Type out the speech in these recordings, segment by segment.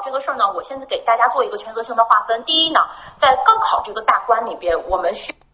这个事儿呢，我现在给大家做一个权责性的划分。第一呢，在高考这个大关里边，我们需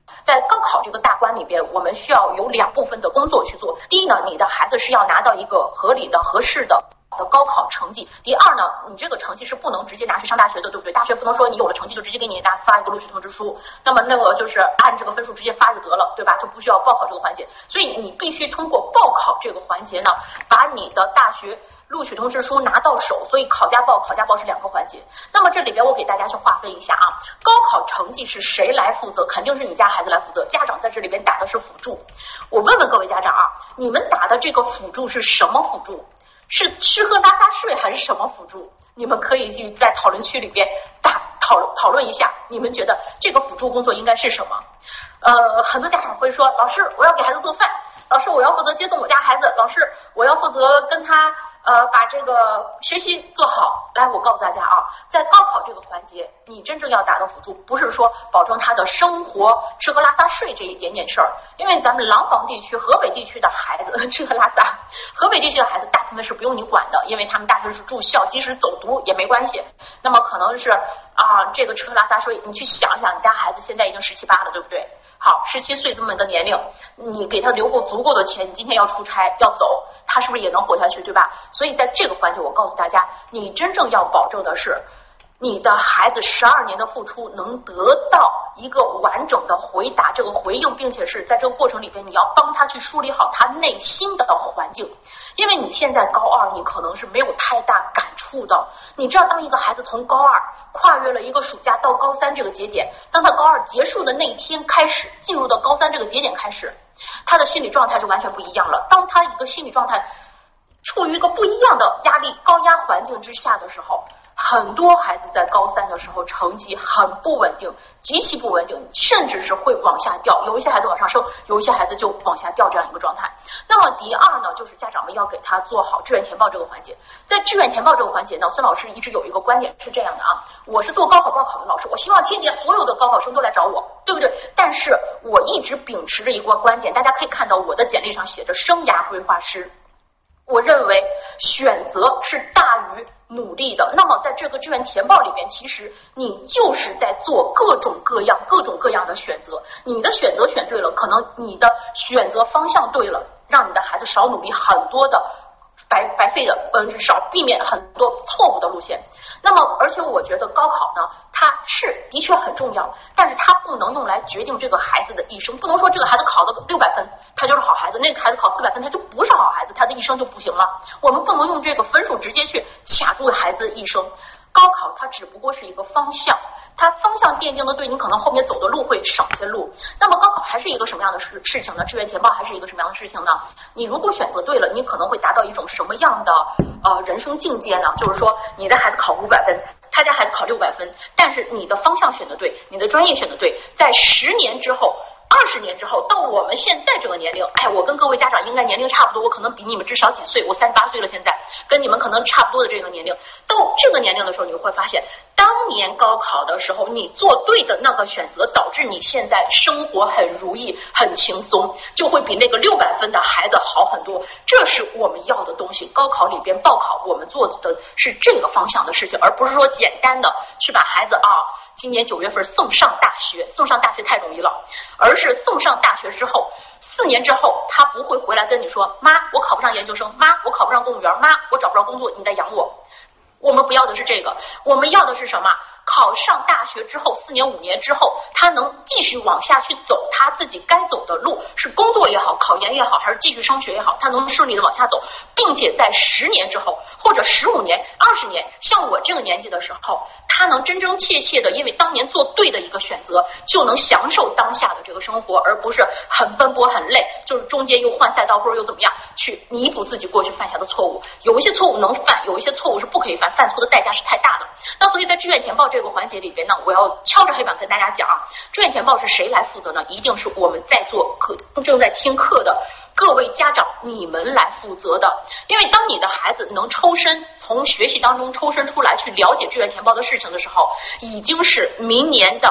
要有2部分的工作去做。第一呢，你的孩子是要拿到一个合理的、合适的高考成绩。第二呢，你这个成绩是不能直接拿去上大学的，对不对？大学不能说你有了成绩就直接给你发一个录取通知书，那么就是按这个分数直接发就得了，对吧？就不需要报考这个环节。所以你必须通过报考这个环节呢，把你的大学录取通知书拿到手。所以考加报是2个环节。那么这里边我给大家去划分一下啊，高考成绩是谁来负责？肯定是你家孩子来负责，家长在这里边打的是辅助。我问问各位家长啊，你们打的这个辅助是什么辅助？是吃喝拉撒睡还是什么辅助？你们可以去在讨论区里边讨论一下，你们觉得这个辅助工作应该是什么？很多家长会说，老师我要给孩子做饭，老师我要负责接送我家孩子，老师我要负责跟他把这个学习做好。来，我告诉大家啊，在高考这个环节，你真正要打的辅助不是说保证他的生活吃喝拉撒睡这一点点事儿，因为咱们廊坊地区、河北地区的孩子吃喝拉撒，河北地区的孩子大部分是不用你管的，因为他们大部分是住校，即使走读也没关系。那么可能是这个吃喝拉撒睡，你去想想，你家孩子现在已经17、18了，对不对？好，17岁这么个年龄，你给他留够足够的钱，你今天要出差要走，他是不是也能活下去，对吧？所以在这个环节，我告诉大家，你真正要保证的是你的孩子12年的付出能得到一个完整的回答，这个回应，并且是在这个过程里边，你要帮他去梳理好他内心的环境。因为你现在高2，你可能是没有太大感触的。你知道，当一个孩子从高2跨越了一个暑假到高3这个节点，当他高2结束的那一天开始，进入到高3这个节点开始，他的心理状态就完全不一样了。当他一个心理状态处于一个不一样的压力高压环境之下的时候，很多孩子在高3的时候成绩很不稳定，极其不稳定，甚至是会往下掉，有一些孩子往上升，有一些孩子就往下掉，这样一个状态。那么第二呢，就是家长们要给他做好志愿填报这个环节。在志愿填报这个环节呢，孙老师一直有一个观点是这样的啊，我是做高考报考的老师，我希望天下所有的高考生都来找我，对不对？但是我一直秉持着一个观点，大家可以看到我的简历上写着生涯规划师。我认为选择是大于努力的。那么在这个志愿填报里边，其实你就是在做各种各样的选择。你的选择选对了，可能你的选择方向对了，让你的孩子少努力很多的白费的，少避免很多错误的路线。那么而且我觉得高考呢，它是的确很重要，但是它不能用来决定这个孩子的一生。不能说这个孩子考的600分他就是好孩子，那个孩子考400分他就不是好孩子，他的一生就不行了。我们不能用这个分数直接去卡住孩子的一生。高考它只不过是一个方向，它方向奠定的对，你可能后面走的路会省些路。那么高考还是一个什么样的事情呢？志愿填报还是一个什么样的事情呢？你如果选择对了，你可能会达到一种什么样的人生境界呢？就是说你的孩子考500分，他家孩子考600分，但是你的方向选得对，你的专业选得对，在10年之后20年之后，到我们现在这个年龄，我跟各位家长应该年龄差不多，我可能比你们至少几岁，我38岁了，现在跟你们可能差不多的这个年龄。到这个年龄的时候，你会发现当年高考的时候你做对的那个选择，导致你现在生活很如意很轻松，就会比那个600分的孩子好很多。这是我们要的东西。高考里边报考我们做的是这个方向的事情，而不是说简单的去把孩子今年9月份送上大学太容易了，而是送上大学之后4年之后，他不会回来跟你说，妈我考不上研究生，妈我考不上公务员，妈我找不着工作，你在养我。我们不要的是这个，我们要的是什么？考上大学之后4年5年之后，他能继续往下去走他自己该走的路，是工作也好，考研也好，还是继续升学也好，他能顺利的往下走，并且在10年之后或者15年20年，像我这个年纪的时候，他能真真切切的因为当年做对的一个选择，就能享受当下的这个生活，而不是很奔波很累，就是中间又换赛道或者又怎么样去弥补自己过去犯下的错误。有一些错误能犯，有一些错误是不可以犯，犯错的代价是太大的。那所以在志愿填报这个环节里边呢，我要敲着黑板跟大家讲，志愿填报是谁来负责呢？一定是我们在做课正在听课的各位家长你们来负责的。因为当你的孩子能抽身从学习当中抽身出来去了解志愿填报的事情的时候，已经是明年的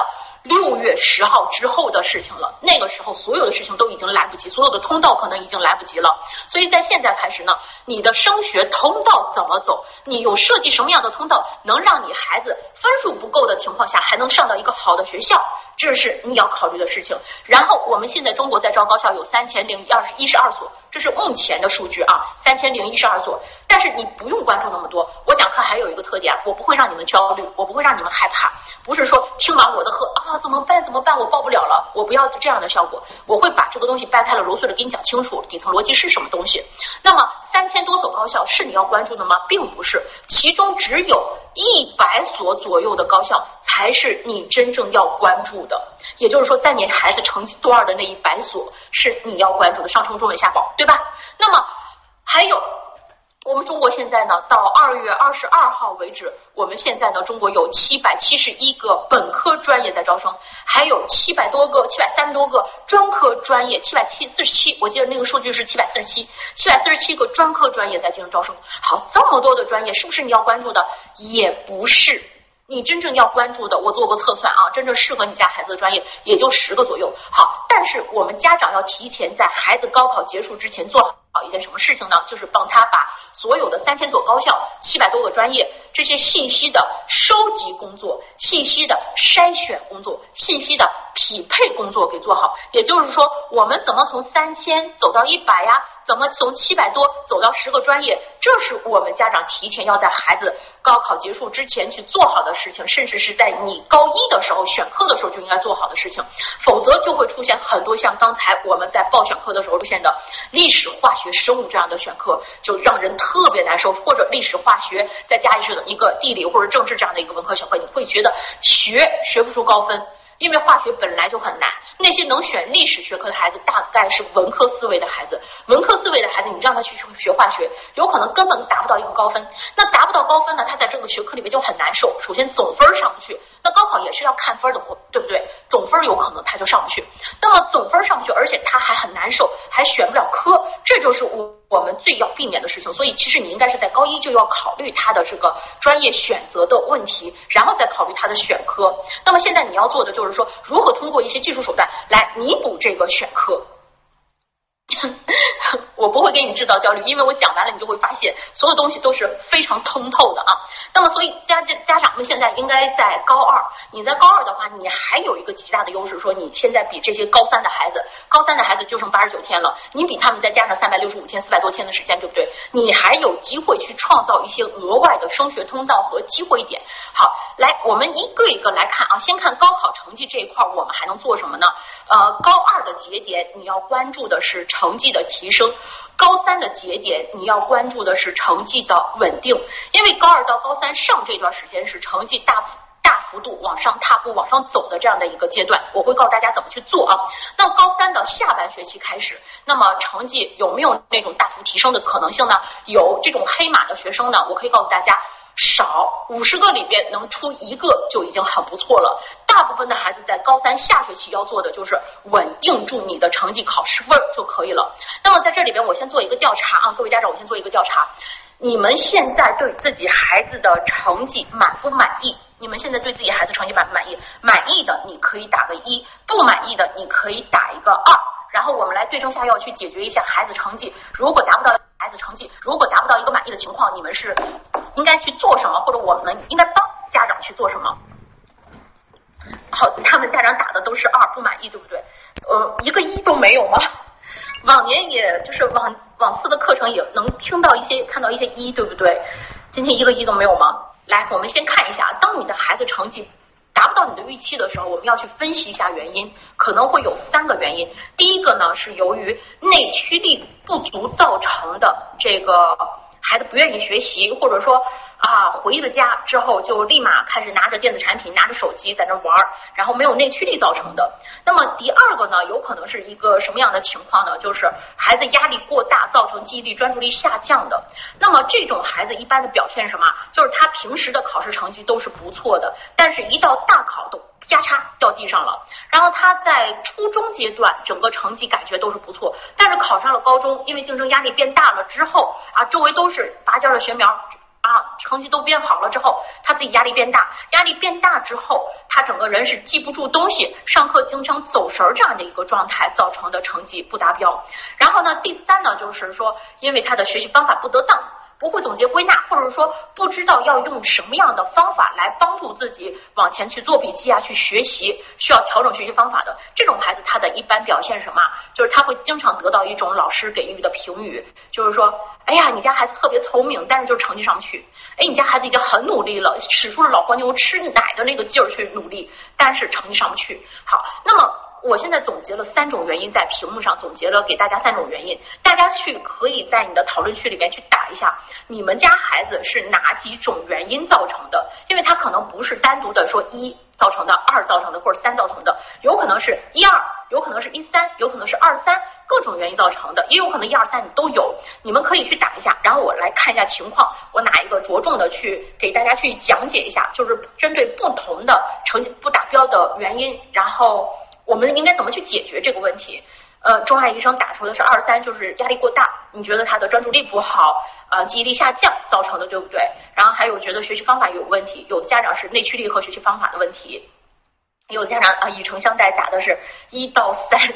6月10号之后的事情了，那个时候所有的事情都已经来不及，所有的通道可能已经来不及了。所以在现在开始呢，你的升学通道怎么走，你有设计什么样的通道能让你孩子分数不够的情况下还能上到一个好的学校，这是你要考虑的事情。然后我们现在中国在招高校有3012所，这是目前的数据啊，3012所。但是你不用关注那么多，我讲课还有一个特点，我不会让你们焦虑，我不会让你们害怕，不是说听完我的课啊怎么办我报不了了，我不要这样的效果，我会把这个东西掰开了揉碎了给你讲清楚，底层逻辑是什么东西。那么3000多所高校是你要关注的吗？并不是，其中只有100所左右的高校才是你真正要关注的。也就是说，在你孩子成绩多少的那100所是你要关注的，上冲、中文、下保，对吧？那么还有我们中国现在呢，到2月22号为止，我们现在呢，中国有771个本科专业在招生，还有730多个专科专业，747，我记得那个数据是747个专科专业在进行招生。好，这么多的专业，是不是你要关注的？也不是。你真正要关注的，我做过测算啊，真正适合你家孩子的专业也就10个左右。好，但是我们家长要提前在孩子高考结束之前做好一件什么事情呢？就是帮他把所有的3000所高校、700多个专业这些信息的收集工作、信息的筛选工作、信息的匹配工作给做好。也就是说，我们怎么从3000走到100呀？怎么从700多走到10个专业？这是我们家长提前要在孩子高考结束之前去做好的事情，甚至是在你高1的时候选课的时候就应该做好的事情，否则就会出现很多像刚才我们在报选课的时候出现的历史、化学、生物这样的选课，就让人特别难受。或者历史、化学再加一个地理或者政治这样的一个文科选课，你会觉得学不出高分。因为化学本来就很难，那些能选历史学科的孩子大概是文科思维的孩子，文科思维的孩子你让他去学化学，有可能根本达不到一个高分。那达不到高分呢，他在这个学科里面就很难受。首先总分上不去，那高考也是要看分的，对不对？总分有可能他就上不去，那么总分上不去，而且他还很难受，还选不了科，这就是我们最要避免的事情。所以其实你应该是在高1就要考虑他的这个专业选择的问题，然后再考虑他的选科。那么现在你要做的就是说，如何通过一些技术手段来弥补这个选科。我不会给你制造焦虑，因为我讲完了你就会发现所有东西都是非常通透的啊。那么所以家长们现在应该在高2，你在高2的话，你还有一个极大的优势，说你现在比这些高3的孩子就剩89天了，你比他们再加上365天400多天的时间，对不对？你还有机会去创造一些额外的升学通道和机会点。好，来我们一个一个来看啊，先看高考成绩这一块我们还能做什么呢？高2的节点你要关注的是成绩的提升，高3的节点你要关注的是成绩的稳定。因为高2到高3上这段时间是成绩大幅度往上踏步往上走的这样的一个阶段，我会告诉大家怎么去做啊。那高3的下半学期开始，那么成绩有没有那种大幅提升的可能性呢？有。这种黑马的学生呢，我可以告诉大家，少50个里边能出1个就已经很不错了。大部分的孩子在高3下学期要做的就是稳定住你的成绩考试分就可以了。那么在这里边我先做一个调查啊，各位家长，我先做一个调查，你们现在对自己孩子的成绩满不满意？你们现在对自己孩子成绩满不满意？满意的你可以打个1，不满意的你可以打一个2。然后我们来对症下药去解决一下孩子成绩，如果达不到一个满意的情况，你们是应该去做什么，或者我们应该帮家长去做什么？好，他们家长打的都是2，不满意，对不对？一个1都没有吗？往年也就是往次的课程也能看到一些1，对不对？今天一个1都没有吗？来，我们先看一下，当你的孩子成绩达不到你的预期的时候，我们要去分析一下原因，可能会有3个原因。第一个呢，是由于内驱力不足造成的这个孩子不愿意学习，或者说回了家之后就立马开始拿着电子产品拿着手机在那玩，然后没有内驱力造成的。那么第二个呢，有可能是一个什么样的情况呢？就是孩子压力过大造成记忆力专注力下降的。那么这种孩子一般的表现是什么？就是他平时的考试成绩都是不错的，但是一到大考都啪嚓掉地上了。然后他在初中阶段整个成绩感觉都是不错，但是考上了高中，因为竞争压力变大了之后周围都是拔尖的学苗， 成绩都变好了之后，他自己压力变大，压力变大之后，他整个人是记不住东西，上课经常走神这样的一个状态造成的成绩不达标。然后呢，第三呢，就是说因为他的学习方法不得当，不会总结归纳，或者说不知道要用什么样的方法来帮助自己往前去做笔记去学习，需要调整学习方法的这种孩子，他的一般表现是什么？就是他会经常得到一种老师给予的评语，就是说，哎呀，你家孩子特别聪明，但是就是成绩上不去。哎，你家孩子已经很努力了，使出了老黄牛吃奶的那个劲儿去努力，但是成绩上不去。好，那么我现在总结了3种原因，在屏幕上总结了给大家3种原因，大家可以在你的讨论区里面去打一下，你们家孩子是哪几种原因造成的？因为他可能不是单独的说1造成的、2造成的或者3造成的，有可能是1、2，有可能是1、3，有可能是2、3，各种原因造成的，也有可能1、2、3你都有，你们可以去打一下，然后我来看一下情况，我哪一个着重的去给大家去讲解一下，就是针对不同的成绩不达标的原因，然后我们应该怎么去解决这个问题。钟爱医生打出的是2、3，就是压力过大，你觉得他的专注力不好，记忆力下降造成的，对不对？然后还有觉得学习方法有问题，有的家长是内驱力和学习方法的问题，有的家长以诚相待打的是1到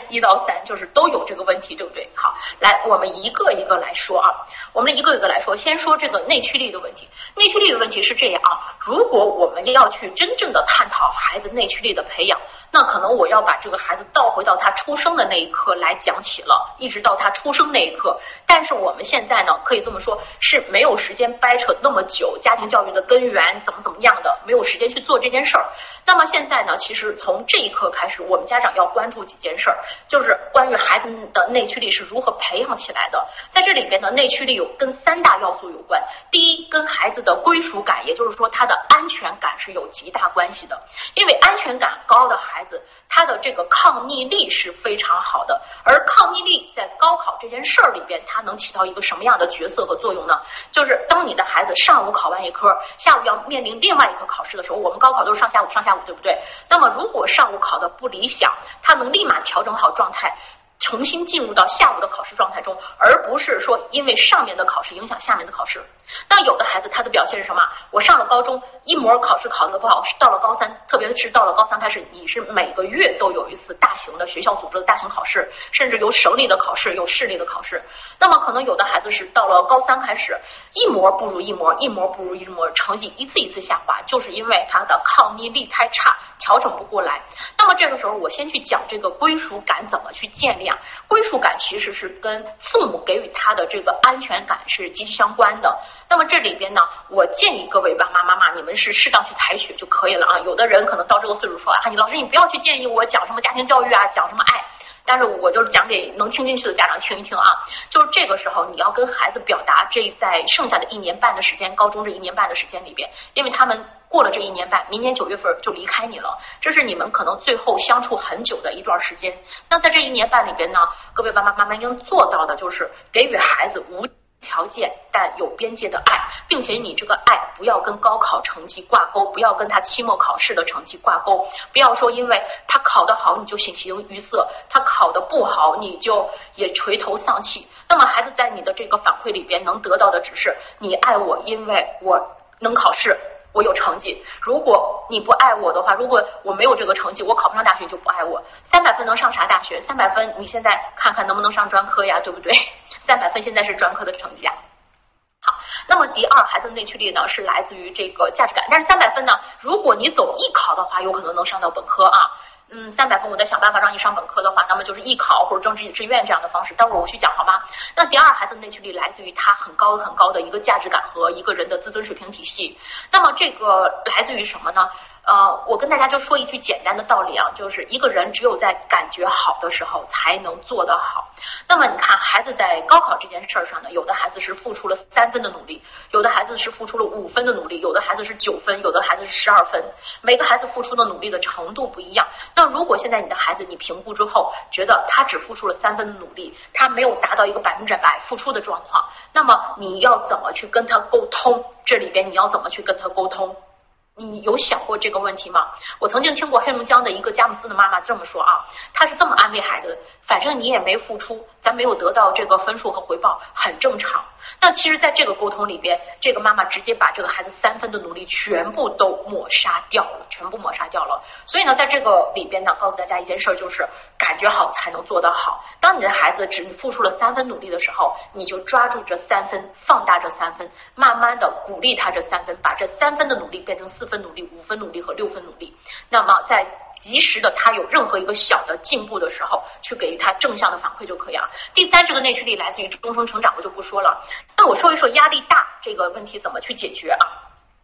3，就是都有这个问题，对不对？好，来我们一个一个来说我们一个一个来说，先说这个内驱力的问题。内驱力的问题是这样如果我们要去真正的探讨孩子内驱力的培养，那可能我要把这个孩子倒回到他出生的那一刻来讲起了，一直到他出生那一刻。但是我们现在呢，可以这么说，是没有时间掰扯那么久家庭教育的根源怎么样的，没有时间去做这件事儿。那么现在呢，其实从这一刻开始，我们家长要关注几件事儿，就是关于孩子的内驱力是如何培养起来的。在这里边呢，内驱力跟3大要素有关。第一，跟孩子的归属感，也就是说他的安全感是有极大关系的。因为安全感高的孩子，他的这个抗逆力是非常好的，而抗逆力在高考这件事儿里边，它能起到一个什么样的角色和作用呢？就是当你的孩子上午考完一科，下午要面临另外一科考试的时候，我们高考都是上下午，对不对？那么如果上午考的不理想，他能立马调整好状态，重新进入到下午的考试状态中，而不是说因为上面的考试影响下面的考试。那有的孩子他的表现是什么？我上了高中一模考试考得不好，到了高3，特别是到了高3，你是每个月都有一次大型的学校组织的大型考试，甚至有省里的考试，有市里的考试。那么可能有的孩子是到了高3开始一模不如一模，一模不如一模，成绩一次一次下滑，就是因为他的抗逆力太差，调整不过来。那么这个时候我先去讲这个归属感怎么去建立。归属感其实是跟父母给予他的这个安全感是息息相关的。那么这里边呢，我建议各位爸爸妈妈，你们是适当去采取就可以了有的人可能到这个岁数说你老师你不要去建议我讲什么家庭教育讲什么爱，但是我就是讲给能听进去的家长听一听就是这个时候你要跟孩子表达，这在剩下的1年半的时间，高中这1年半的时间里边，因为他们过了这1年半，明年9月份就离开你了，这是你们可能最后相处很久的一段时间。那在这1年半里边呢，各位爸爸妈妈应做到的就是给予孩子无条件但有边界的爱，并且你这个爱不要跟高考成绩挂钩，不要跟他期末考试的成绩挂钩，不要说因为他考得好你就喜形于色，他考得不好你就也垂头丧气。那么孩子在你的这个反馈里边能得到的只是你爱我，因为我能考试，我有成绩。如果你不爱我的话，如果我没有这个成绩，我考不上大学，你就不爱我。300分能上啥大学？300分你现在看看能不能上专科呀，对不对？300分现在是专科的成绩好，那么第二，孩子的内驱力呢是来自于这个价值感。但是300分呢，如果你走艺考的话，有可能能上到本科300分我在想办法让你上本科的话，那么就是艺考或者政治志愿这样的方式，待会儿我去讲好吗？那第二，孩子的内驱力来自于他很高很高的一个价值感和一个人的自尊水平体系。那么这个来自于什么呢？我跟大家就说一句简单的道理就是一个人只有在感觉好的时候才能做得好。那么你看孩子在高考这件事上呢，有的孩子是付出了3分的努力，有的孩子是付出了5分的努力，有的孩子是9分，有的孩子是12分，每个孩子付出的努力的程度不一样。那如果现在你的孩子你评估之后觉得他只付出了3分的努力，他没有达到一个100%付出的状况，那么你要怎么去跟他沟通？这里边你要怎么去跟他沟通？ 你有想过这个问题吗？我曾经听过黑龙江的一个佳木斯的妈妈这么说啊，她是这么安慰孩子，反正你也没付出，咱没有得到这个分数和回报，很正常。那其实在这个沟通里边，这个妈妈直接把这个孩子3分的努力全部都抹杀掉了，全部抹杀掉了。所以呢，在这个里边呢，告诉大家一件事，就是感觉好才能做得好。当你的孩子只付出了3分努力的时候，你就抓住这3分，放大这3分，慢慢的鼓励他这3分，把这3分的努力变成4分努力、5分努力和6分努力。那么在及时的他有任何一个小的进步的时候，去给予他正向的反馈就可以了。第3，这个内驱力来自于终生成长，我就不说了。那我说一说压力大这个问题怎么去解决啊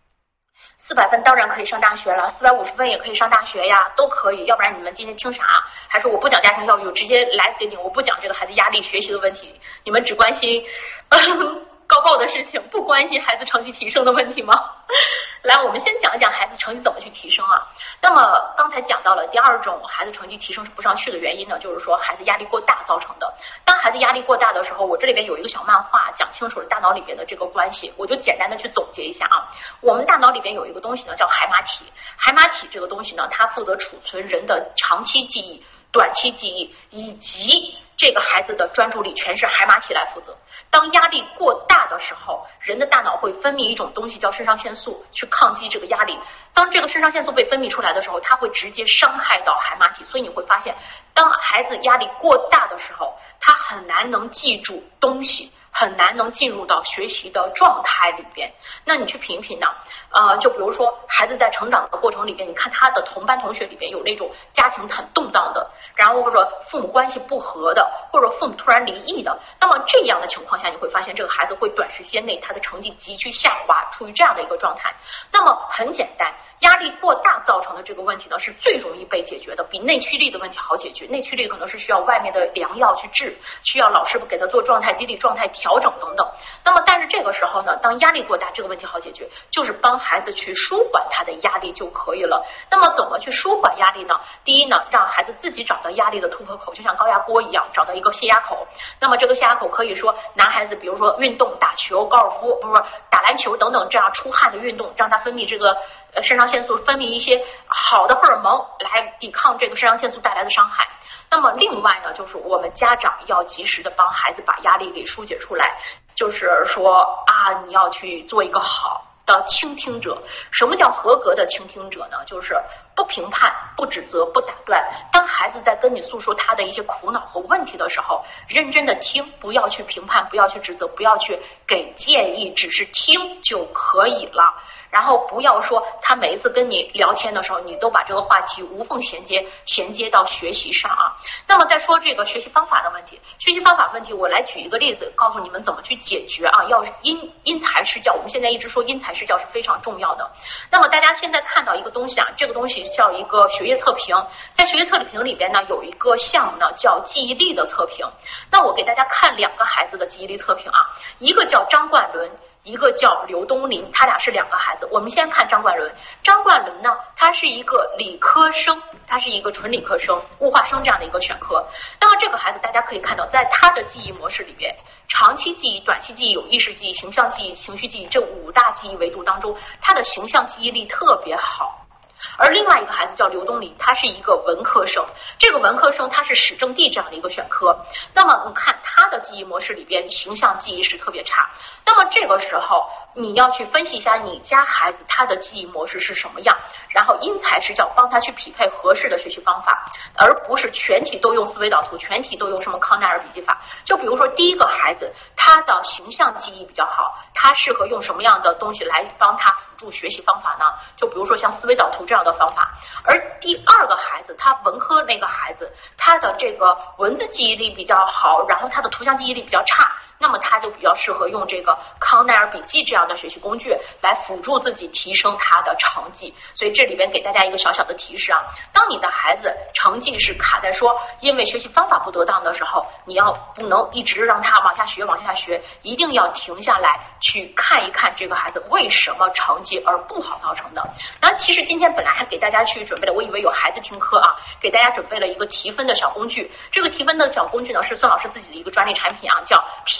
？400分当然可以上大学了，450分也可以上大学呀，都可以。要不然你们今天听啥？还是我不讲家庭教育，我直接来给你，我不讲这个孩子压力学习的问题，你们只关心高报的事情，不关心孩子成绩提升的问题吗？来，我们先讲一讲孩子成绩怎么去提升啊。那么刚才讲到了第2种孩子成绩提升是不上去的原因呢，就是说孩子压力过大造成的。当孩子压力过大的时候，我这里边有一个小漫画讲清楚了大脑里边的这个关系，我就简单的去总结一下啊。我们大脑里边有一个东西呢叫海马体，海马体这个东西呢，它负责储存人的长期记忆、短期记忆以及这个孩子的专注力，全是海马体来负责。当压力过大的时候，人的大脑会分泌一种东西叫肾上腺素，去抗击这个压力。当这个肾上腺素被分泌出来的时候，它会直接伤害到海马体。所以你会发现，当孩子压力过大的时候，他很难能记住东西，很难能进入到学习的状态里边。那你去品一品呢？就比如说孩子在成长的过程里边，你看他的同班同学里边有那种家庭很动荡的，然后或者父母关系不和的，或者父母突然离异的，那么这样的情况下，你会发现这个孩子会短时间内他的成绩急剧下滑，处于这样的一个状态。那么很简单，压力过大造成的这个问题呢，是最容易被解决的，比内驱力的问题好解决。内驱力可能是需要外面的良药去治，需要老师给他做状态激励、状态调整等等。那么但是这个时候呢，当压力过大，这个问题好解决，就是帮孩子去舒缓他的压力就可以了。那么怎么去舒缓压力呢？第一呢，让孩子自己找到压力的突破口，就像高压锅一样，找到一个泄压口。那么这个泄压口可以说男孩子比如说运动、打球、高尔夫，不是打篮球等等这样出汗的运动，让他分泌这个肾上腺素，分泌一些好的荷尔蒙来抵抗这个肾上腺素带来的伤害。那么另外呢，就是我们家长要及时的帮孩子把压力给疏解出来，就是说啊，你要去做一个好的倾听者。什么叫合格的倾听者呢？就是不评判、不指责、不打断。当孩子在跟你诉说他的一些苦恼和问题的时候，认真的听，不要去评判，不要去指责，不要去给建议，只是听就可以了。然后不要说他每一次跟你聊天的时候，你都把这个话题无缝衔接到学习上啊。那么再说这个学习方法的问题，学习方法问题，我来举一个例子，告诉你们怎么去解决啊。要因材施教，我们现在一直说因材施教是非常重要的。那么大家现在看到一个东西啊，这个东西叫一个学业测评，在学业测评里边呢，有一个项目呢叫记忆力的测评。那我给大家看2个孩子的记忆力测评啊，一个叫张冠伦，一个叫刘东林，他俩是2个孩子。我们先看张冠伦。张冠伦呢，他是一个理科生，他是一个纯理科生，物化生这样的一个选科。那么这个孩子大家可以看到，在他的记忆模式里边，长期记忆、短期记忆、有意识记忆、形象记忆、情绪记忆这5大记忆维度当中，他的形象记忆力特别好。而另外一个孩子叫刘东林，他是一个文科生，这个文科生他是史政地这样的一个选科。那么你看他的记忆模式里边，形象记忆是特别差。那么这个时候你要去分析一下你家孩子他的记忆模式是什么样，然后因材施教，帮他去匹配合适的学习方法，而不是全体都用思维导图，全体都用什么康奈尔笔记法。就比如说第一个孩子，他的形象记忆比较好，他适合用什么样的东西来帮他辅助学习方法呢？就比如说像思维导图这样的方法。而第2个孩子，他文科那个孩子，他的这个文字记忆力比较好，然后他的图像记忆力比较差，那么他就比较适合用这个康奈尔笔记这样的学习工具来辅助自己提升他的成绩。所以这里边给大家一个小小的提示啊，当你的孩子成绩是卡在说因为学习方法不得当的时候，你要不能一直让他往下学，一定要停下来去看一看这个孩子为什么成绩而不好造成的。那其实今天本来还给大家去准备了，我以为有孩子听课啊，给大家准备了一个提分的小工具。这个提分的小工具呢，是孙老师自己的一个专利产品啊，叫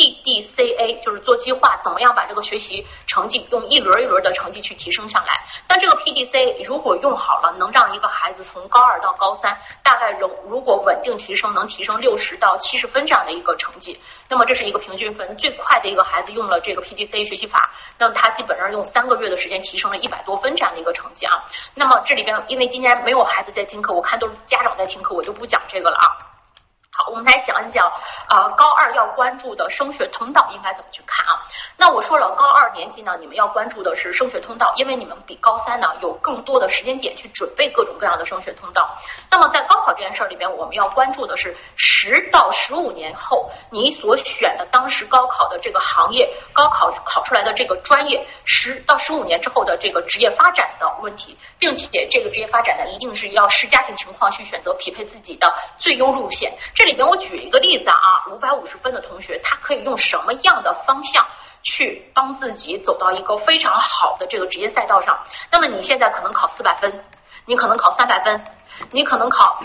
PDCA， 就是做计划，怎么样把这个学习成绩用一轮一轮的成绩去提升上来。但这个 PDCA 如果用好了，能让一个孩子从高2到高3大概如果稳定提升，能提升60到70分这样的一个成绩。那么这是一个平均分，最快的一个孩子用了这个 PDCA 学习法，那么他基本上用3个月的时间提升了100多分这样的一个成绩啊。那么这里边因为今天没有孩子在听课，我看都是家长在听课，我就不讲这个了啊。好，我们来讲一讲高2要关注的升学通道应该怎么去看啊。那我说了，高2年级呢，你们要关注的是升学通道，因为你们比高3呢有更多的时间点去准备各种各样的升学通道。那么在高考这件事里边，我们要关注的是10到15年后你所选的当时高考的这个行业，高考考出来的这个专业，10到15年之后的这个职业发展的问题，并且这个职业发展呢，一定是要视家庭情况去选择匹配自己的最优路线。这里边我举一个例子啊，550分的同学，他可以用什么样的方向去帮自己走到一个非常好的这个职业赛道上？那么你现在可能考400分，你可能考300分，你可能考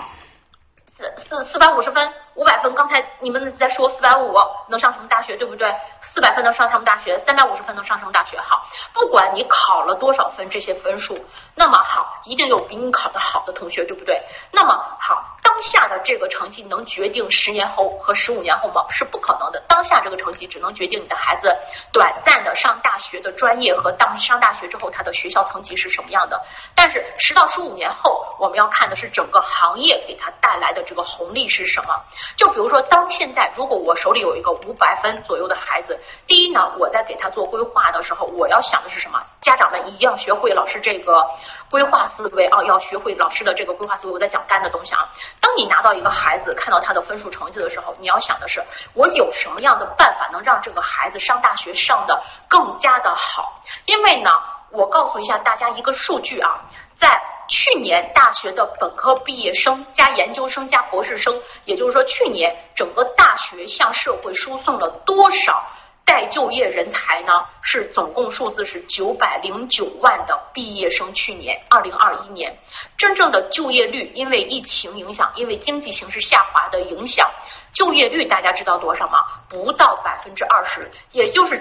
450分、500分。刚才你们在说450能上什么大学，对不对？400分能上什么大学？350分能上什么大学？好，不管你考了多少分，这些分数，那么好，一定有比你考得好的同学，对不对？那么好，当下的这个成绩能决定10年后和15年后吗？是不可能的。当下这个成绩只能决定你的孩子短暂的上大学的专业和上大学之后他的学校层级是什么样的。但是10到15年后，我们要看的是整个行业给他带来的这个红利是什么。就比如说，当现在如果我手里有一个500分左右的孩子，第一呢，我在给他做规划的时候，我要想的是什么？家长们一样学会老师这个规划思维啊，要学会老师的这个规划思维。我在讲干的东西啊。当你拿到一个孩子看到他的分数成绩的时候，你要想的是，我有什么样的办法能让这个孩子上大学上的更加的好？因为呢，我告诉一下大家一个数据啊，在去年大学的本科毕业生加研究生加博士生，也就是说去年整个大学向社会输送了多少待就业人才呢？是总共数字是909万的毕业生。去年2021年真正的就业率，因为疫情影响，因为经济形势下滑的影响，就业率大家知道多少吗？不到20%，也就是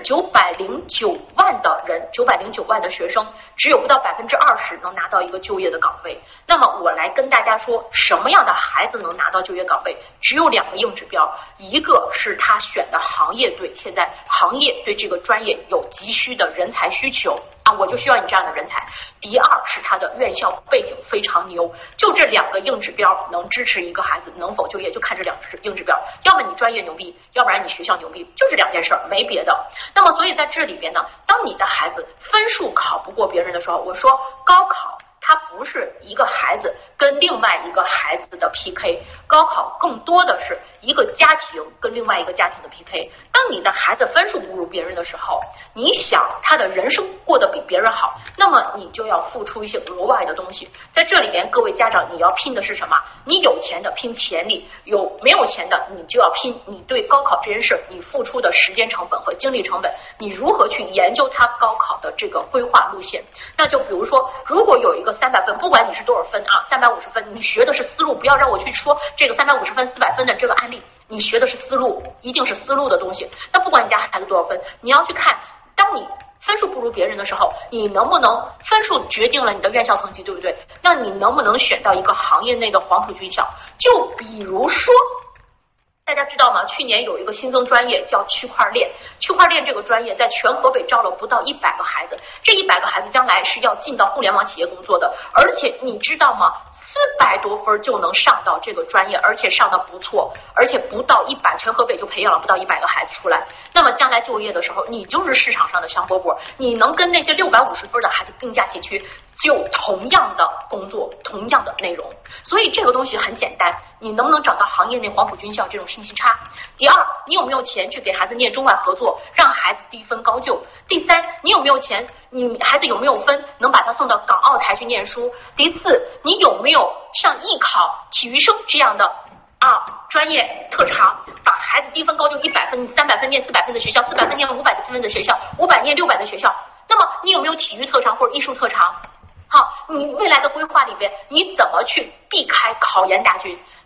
909万的人，909万的学生，只有不到20%能拿到一个就业的岗位。那么我来跟大家说，什么样的孩子能拿到就业岗位？只有2个硬指标，一个是他选的行业对，现在行业对这个专业有急需的人才需求啊，我就需要你这样的人才。第二是他的院校背景非常牛，就这2个硬指标能支持一个孩子能否就业，就看这2个硬指标，要么你专业牛逼，要不然你学校牛逼，就这2件事，没别的。那么所以在这里边呢，当你的孩子分数考不过别人的时候，我说高考它不是一个孩子跟另外一个孩子的 PK， 高考更多的是一个家庭跟另外一个家庭的 PK。 当你的孩子分数不如别人的时候，你想他的人生过得比别人好，那么你就要付出一些额外的东西。在这里边，各位家长，你要拼的是什么？你有钱的拼潜力，没有钱的你就要拼你对高考这件事你付出的时间成本和精力成本，你如何去研究他高考的这个规划路线。那就比如说，如果有一个300分，不管你是多少分啊，350分，你学的是思路，不要让我去说这个350分、400分的这个案例，你学的是思路，一定是思路的东西。那不管你家孩子多少分，你要去看，当你分数不如别人的时候，你能不能分数决定了你的院校层级，对不对？那你能不能选到一个行业内的黄埔军校？就比如说，大家知道吗？去年有一个新增专业叫区块链，区块链这个专业在全河北招了不到100个孩子，这100个孩子将来是要进到互联网企业工作的，而且你知道吗？400多分就能上到这个专业，而且上的不错，而且不到100，全河北就培养了不到100个孩子出来。那么将来就业的时候，你就是市场上的香饽饽，你能跟那些650分的孩子并驾齐驱，就同样的工作，同样的内容。所以这个东西很简单，你能不能找到行业内黄埔军校这种信息差？第二，你有没有钱去给孩子念中外合作，让孩子低分高就？第三，你有没有钱，你孩子有没有分能把他送到港澳台去念书？第四，你有没有上艺考、体育生这样的专业特长，把孩子低分高就100分、300分念400分的学校，400分念500分的学校，500念600的学校？那么你有没有体育特长或者艺术特长？好，你未来的规划里边，你怎么去避开考研大军？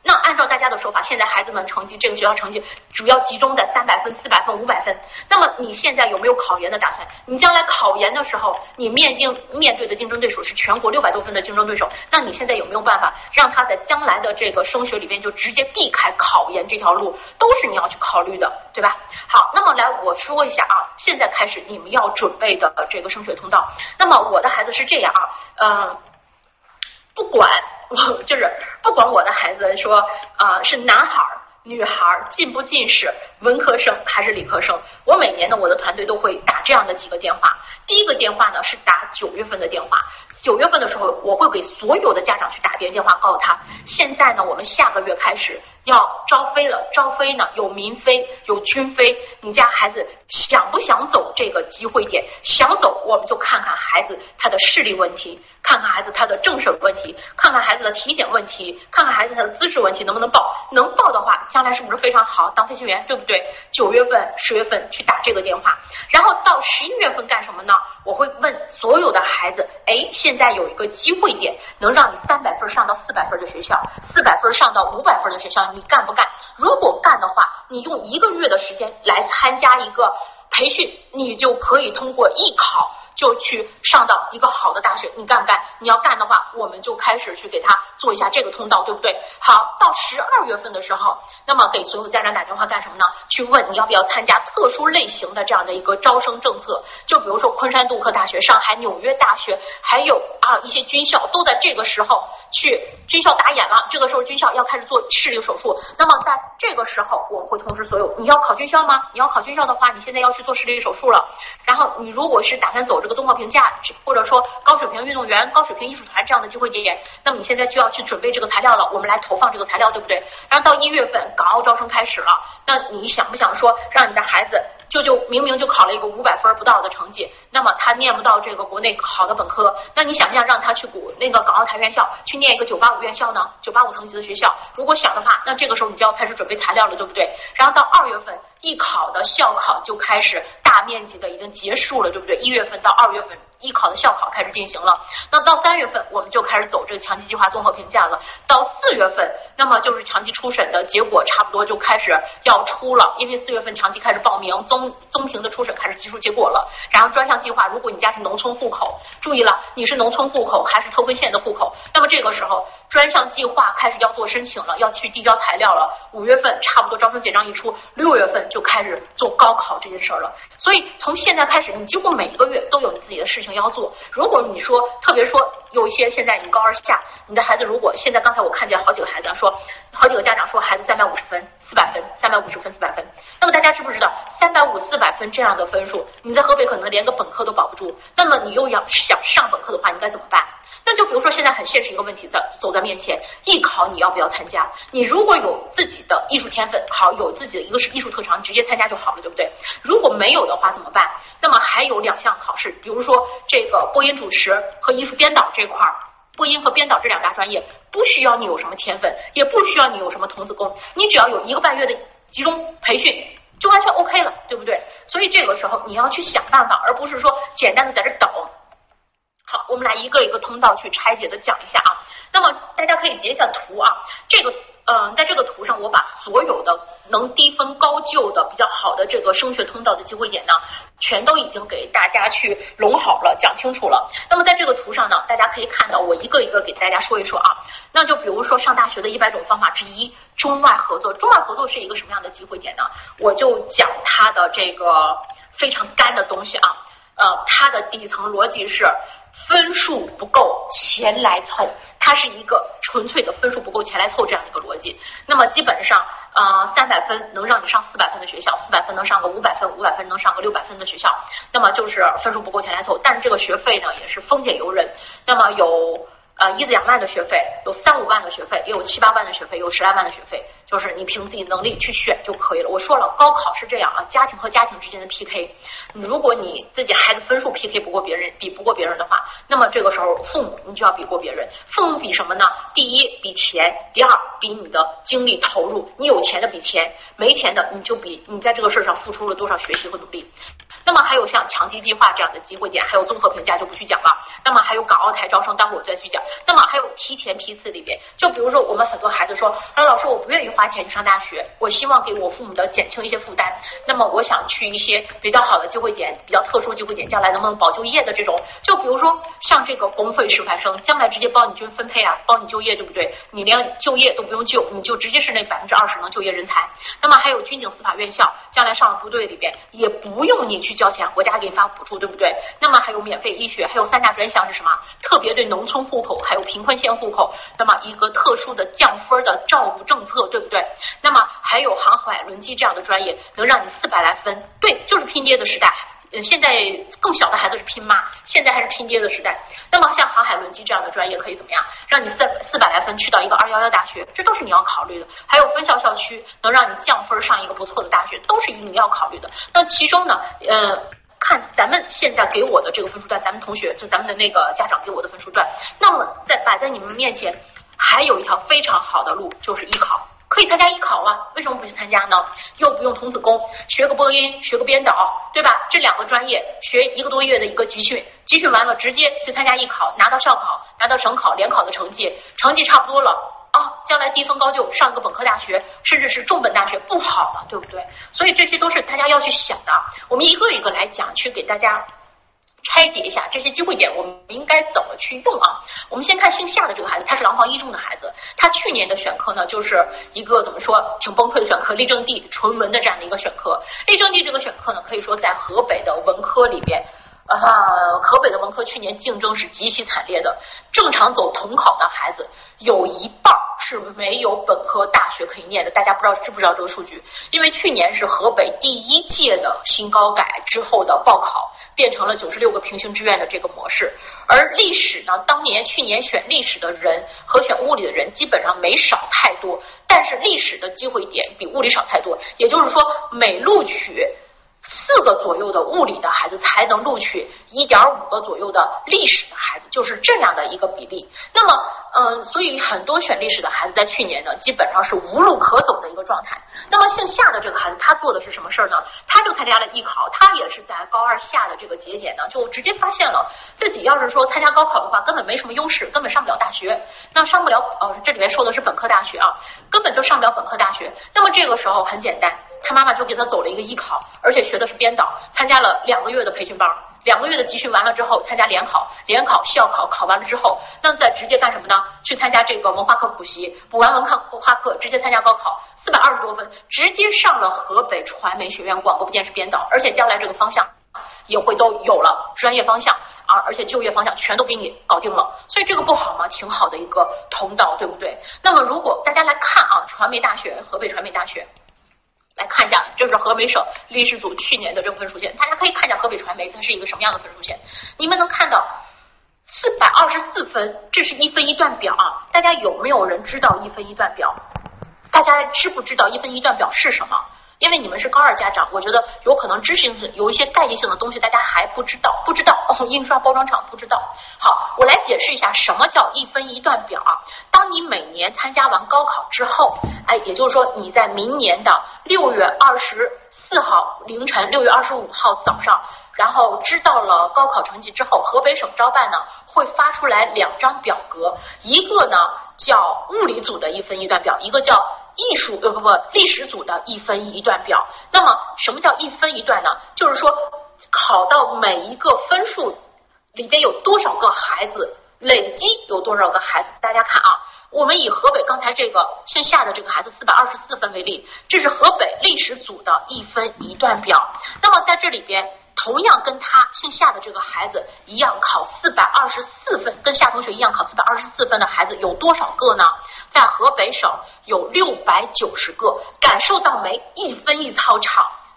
那按照大家的说法，现在孩子们成绩，这个学校成绩主要集中在300分、400分、500分。那么你现在有没有考研的打算？你将来考研的时候，你面对的竞争对手是全国600多分的竞争对手，那你现在有没有办法让他在将来的这个升学里边就直接避开考研这条路，都是你要去考虑的，对吧？好，那么来我说一下啊，现在开始你们要准备的这个升学通道。那么我的孩子是这样啊，不管我的孩子说是男孩女孩进不进士，文科生还是理科生，我每年呢我的团队都会打这样的几个电话。第一个电话呢是打9月份的电话，9月份的时候我会给所有的家长去打别人电话，告诉他现在呢我们下个月开始要招飞了，招飞呢有民飞有军飞，你家孩子想不想走这个机会点？想走我们就看看孩子他的视力问题，看看孩子他的政审问题，看看孩子的体检问题，看看孩子他的资质问题能不能报，能报的话将来是不是非常好当飞行员，对不对？9月份10月份去打这个电话，然后到11月份干什么呢？我会问所有的孩子，现在有一个机会点能让你300分上到400分的学校，400分上到500分的学校，你干不干？如果干的话，你用1个月的时间来参加一个培训，你就可以通过艺考就去上到一个好的大学，你干不干？你要干的话，我们就开始去给他做一下这个通道，对不对？好，到12月份的时候，那么给所有家长打电话干什么呢？去问你要不要参加特殊类型的这样的一个招生政策，就比如说昆山杜克大学、上海纽约大学，还有一些军校都在这个时候去军校打眼了，这个时候军校要开始做视力手术，那么在这个时候我们会通知所有，你要考军校吗？你要考军校的话，你现在要去做视力手术了。然后你如果是打算走这个综合评价或者说高水平运动员、高水平艺术团这样的机会点，那么你现在就要去准备这个材料了，我们来投放这个材料，对不对？然后到1月份港澳招生开始了，那你想不想说让你的孩子就明明就考了一个500分不到的成绩，那么他念不到这个国内好的本科，那你想不想让他去那个港澳台院校去念一个985院校呢？985层级的学校，如果想的话，那这个时候你就要开始准备材料了，对不对？然后到2月份艺考的校考就开始大面积的已经结束了，对不对？1月份到2月份艺考的校考开始进行了，那到3月份我们就开始走这个强基计划综合评价了，到4月份那么就是强基初审的结果差不多就开始要出了，因为4月份强基开始报名，综评的初审开始提出结果了，然后专项计划如果你家是农村户口，注意了，你是农村户口还是特惠县的户口，那么这个时候专项计划开始要做申请了，要去递交材料了，5月份差不多招生简章一出，6月份就开始做高考这件事了。所以从现在开始你几乎每一个月都有你自己的事情要做。如果你说特别说有一些现在你高二下，你的孩子如果现在刚才我看见好几个孩子说，好几个家长说孩子350分、400分、350分、400分，那么大家知不知道350、400分这样的分数，你在河北可能连个本科都保不住，那么你又要想上本科的话，你该怎么办？那就比如说现在很现实一个问题走在面前，艺考你要不要参加？你如果有自己的艺术天分，好，有自己的一个是艺术特长，直接参加就好了，对不对？如果没有的话怎么办？那么还有2项考试，比如说这个播音主持和艺术编导这块儿，播音和编导这2大专业不需要你有什么天分，也不需要你有什么童子功，你只要有1个半月的集中培训就完全 OK 了，对不对？所以这个时候你要去想办法，而不是说简单的在这等。好，我们来一个一个通道去拆解的讲一下啊。那么大家可以截一下图啊，在这个图上我把所有的能低分高就的比较好的这个升学通道的机会点呢，全都已经给大家去拢好了，讲清楚了。那么在这个图上呢，大家可以看到我一个一个给大家说一说啊。那就比如说上大学的100种方法之一，中外合作。中外合作是一个什么样的机会点呢？我就讲它的这个非常干的东西啊。它的底层逻辑是分数不够钱来凑，它是一个纯粹的分数不够钱来凑这样一个逻辑。那么基本上300分能让你上400分的学校，400分能上个500分，500分能上个600分的学校，那么就是分数不够钱来凑。但是这个学费呢也是丰俭由人，那么有1、2万的学费，有3、5万的学费，也有7、8万的学费，有10来万的学费。 就是你凭自己能力去选就可以了。我说了，高考是这样啊，家庭和家庭之间的 PK， 如果你自己孩子分数 PK 不过别人，比不过别人的话，那么这个时候父母你就要比过别人。父母比什么呢？第一比钱，第二比你的精力投入。你有钱的比钱，没钱的你就比你在这个事上付出了多少学习和努力。那么还有像强基计划这样的机会点，还有综合评价就不去讲了。那么还有港澳台招生，待会儿我再去讲。那么还有提前批次里边，就比如说我们很多孩子说，老师我不愿意花钱去上大学，我希望给我父母的减轻一些负担。那么我想去一些比较好的机会点，比较特殊机会点，将来能不能保就业的这种，就比如说像这个公费师范生，将来直接帮你均分配啊，帮你就业，对不对？你连就业都不用就，你就直接是那20%能就业人才。那么还有军警司法院校，将来上了部队里边也不用你去交钱，国家给你发补助，对不对？那么还有免费医学，还有3大专项是什么？特别对农村户口还有贫困县户口，那么一个特殊的降分的照顾政策，对不对？那么还有航海轮机这样的专业，能让你400来分，对，就是拼爹的时代。现在更小的孩子是拼妈，现在还是拼爹的时代。那么像航海轮机这样的专业可以怎么样？让你400来分去到一个211大学，这都是你要考虑的。还有分校校区能让你降分上一个不错的大学，都是你要考虑的。那其中呢，看咱们现在给我的这个分数段，咱们同学就咱们的那个家长给我的分数段，那么摆在你们面前还有一条非常好的路，就是艺考。可以参加艺考啊，为什么不去参加呢？又不用童子功，学个播音，学个编导，对吧？这2个专业学1个多月的一个集训，集训完了直接去参加艺考，拿到校考，拿到省考、联考的成绩差不多了啊，将来低分高就上一个本科大学，甚至是重本大学，不好吗？对不对？所以这些都是大家要去想的。我们一个一个来讲，去给大家拆解一下这些机会点，我们应该怎么去用啊？我们先看姓夏的这个孩子，他是廊坊一中的孩子，他去年的选科呢，就是一个怎么说挺崩溃的选科，立政地纯文的这样的一个选科。立政地这个选科呢，可以说在河北的文科里边。河北的文科去年竞争是极其惨烈的，正常走统考的孩子有一半是没有本科大学可以念的。大家知不知道这个数据？因为去年是河北第1届的新高改之后的报考变成了96个平行志愿的这个模式，而历史呢，去年选历史的人和选物理的人基本上没少太多，但是历史的机会点比物理少太多，也就是说每录取4个左右的物理的孩子才能录取1.5个左右的历史的孩子，就是这样的一个比例。那么所以很多选历史的孩子在去年呢基本上是无路可走的一个状态。那么姓夏的这个孩子他做的是什么事儿呢？他就参加了艺考，他也是在高2下的这个节点呢就直接发现了自己要是说参加高考的话根本没什么优势，根本上不了大学。那上不了这里面说的是本科大学啊，根本就上不了本科大学。那么这个时候很简单，他妈妈就给他走了一个艺考，而且学的是编导，参加了2个月的培训班，2个月的集训完了之后参加联考，校考，考完了之后那再直接干什么呢？去参加这个文化课补习，补完文化课直接参加高考，420多分直接上了河北传媒学院广播电视编导，而且将来这个方向也会都有了，专业方向而且就业方向全都给你搞定了。所以这个不好吗？挺好的一个通道，对不对？那么如果大家来看啊，传媒大学，河北传媒大学来看一下，这是河北省历史组去年的这个分数线，大家可以看一下河北传媒它是一个什么样的分数线。你们能看到424分，这是1分1段表啊。大家有没有人知道1分1段表？大家知不知道1分1段表是什么？因为你们是高2家长，我觉得有可能知识性有一些概念性的东西大家还不知道印刷包装厂不知道。好，我来解释一下什么叫1分1段表啊。当你每年参加完高考之后，也就是说你在明年的6月24号凌晨6月25号早上，然后知道了高考成绩之后，河北省招办呢会发出来2张表格，一个呢叫物理组的1分1段表，一个叫历史组的1分1段表。那么什么叫1分1段呢？就是说考到每一个分数里边有多少个孩子，累积有多少个孩子。大家看啊，我们以河北刚才这个姓夏的这个孩子424分为例，这是河北历史组的1分1段表。那么在这里边同样跟他姓夏的这个孩子一样考424分，跟夏同学一样考424分的孩子有多少个呢？在河北省有690个，感受到没？1分1操场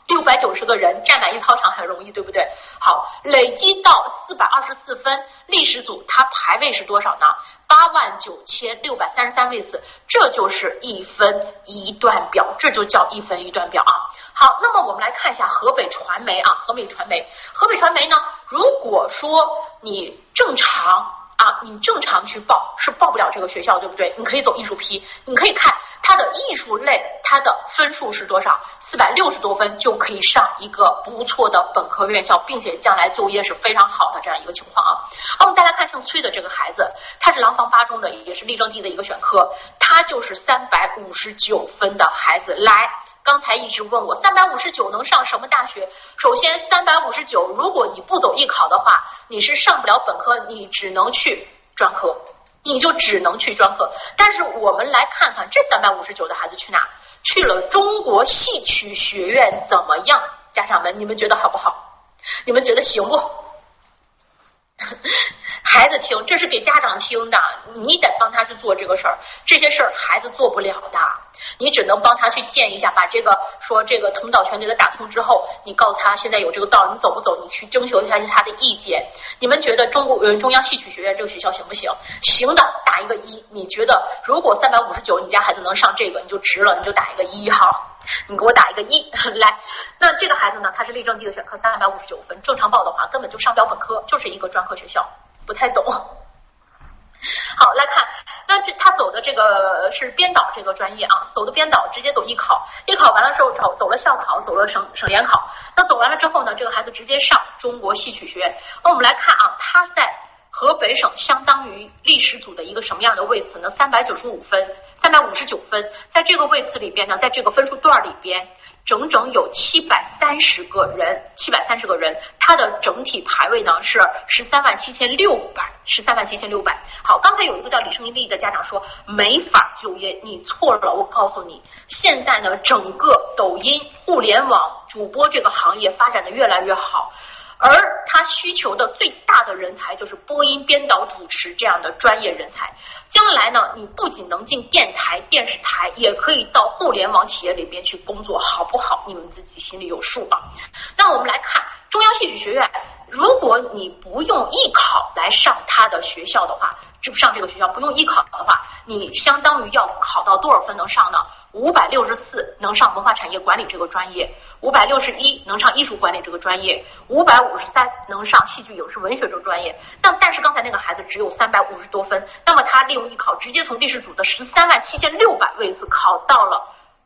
690个人占满一操场很容易，对不对？好，累积到424分，历史组它排位是多少呢？89633位次，这就是一分一段表，这就叫一分一段表啊。好，那么我们来看一下河北传媒啊，河北传媒呢，如果说你正常去报是报不了这个学校，对不对？你可以走艺术批，你可以看它的艺术类，它的分数是多少？460多分就可以上一个不错的本科院校，并且将来就业是非常好的这样一个情况啊。好，我们再来看姓崔的这个孩子，他是廊坊八中的，也是立正地的一个选科，他就是359分的孩子。来，刚才一直问我359能上什么大学？首先359，如果你不走艺考的话，你是上不了本科，你只能去专科，你就只能去专科。但是我们来看看这359的孩子去哪？去了中国戏曲学院，怎么样？家长们，你们觉得好不好？你们觉得行不？孩子听，这是给家长听的，你得帮他去做这个事儿，这些事儿孩子做不了的，你只能帮他去建一下，把这个说这个通道全给他打通之后，你告诉他现在有这个道，你走不走？你去征求一下他的意见。你们觉得中央戏曲学院这个学校行不行？行的，打一个1。你觉得如果359你家孩子能上这个，你就值了，你就打一个1哈。你给我打一个1来。那这个孩子呢，他是立正地的选科359分，正常报的话根本就上不了本科，就是一个专科学校，不太懂。好，来看，那他走的这个是编导这个专业啊，走的编导直接走艺考，艺考完了之后走了校考，走了省联考。那走完了之后呢，这个孩子直接上中国戏曲学院。那我们来看啊，他在河北省相当于历史组的一个什么样的位次呢？395分，359分，在这个位次里边呢，在这个分数段里边，整整有730个人，他的整体排位呢是137600。好，刚才有一个叫李胜利的家长说没法就业，你错了，我告诉你，现在呢整个抖音互联网主播这个行业发展的越来越好。而他需求的最大的人才就是播音、编导、主持这样的专业人才。将来呢，你不仅能进电台、电视台，也可以到互联网企业里边去工作，好不好？你们自己心里有数啊。那我们来看中央戏曲学院，如果你不用艺考来上他的学校的话，上这个学校不用艺考的话，你相当于要考到多少分能上呢？564能上文化产业管理这个专业，561能上艺术管理这个专业，553能上戏剧影视文学这个专业。但是刚才那个孩子只有350多分，那么他利用艺考直接从历史组的137600位次考到了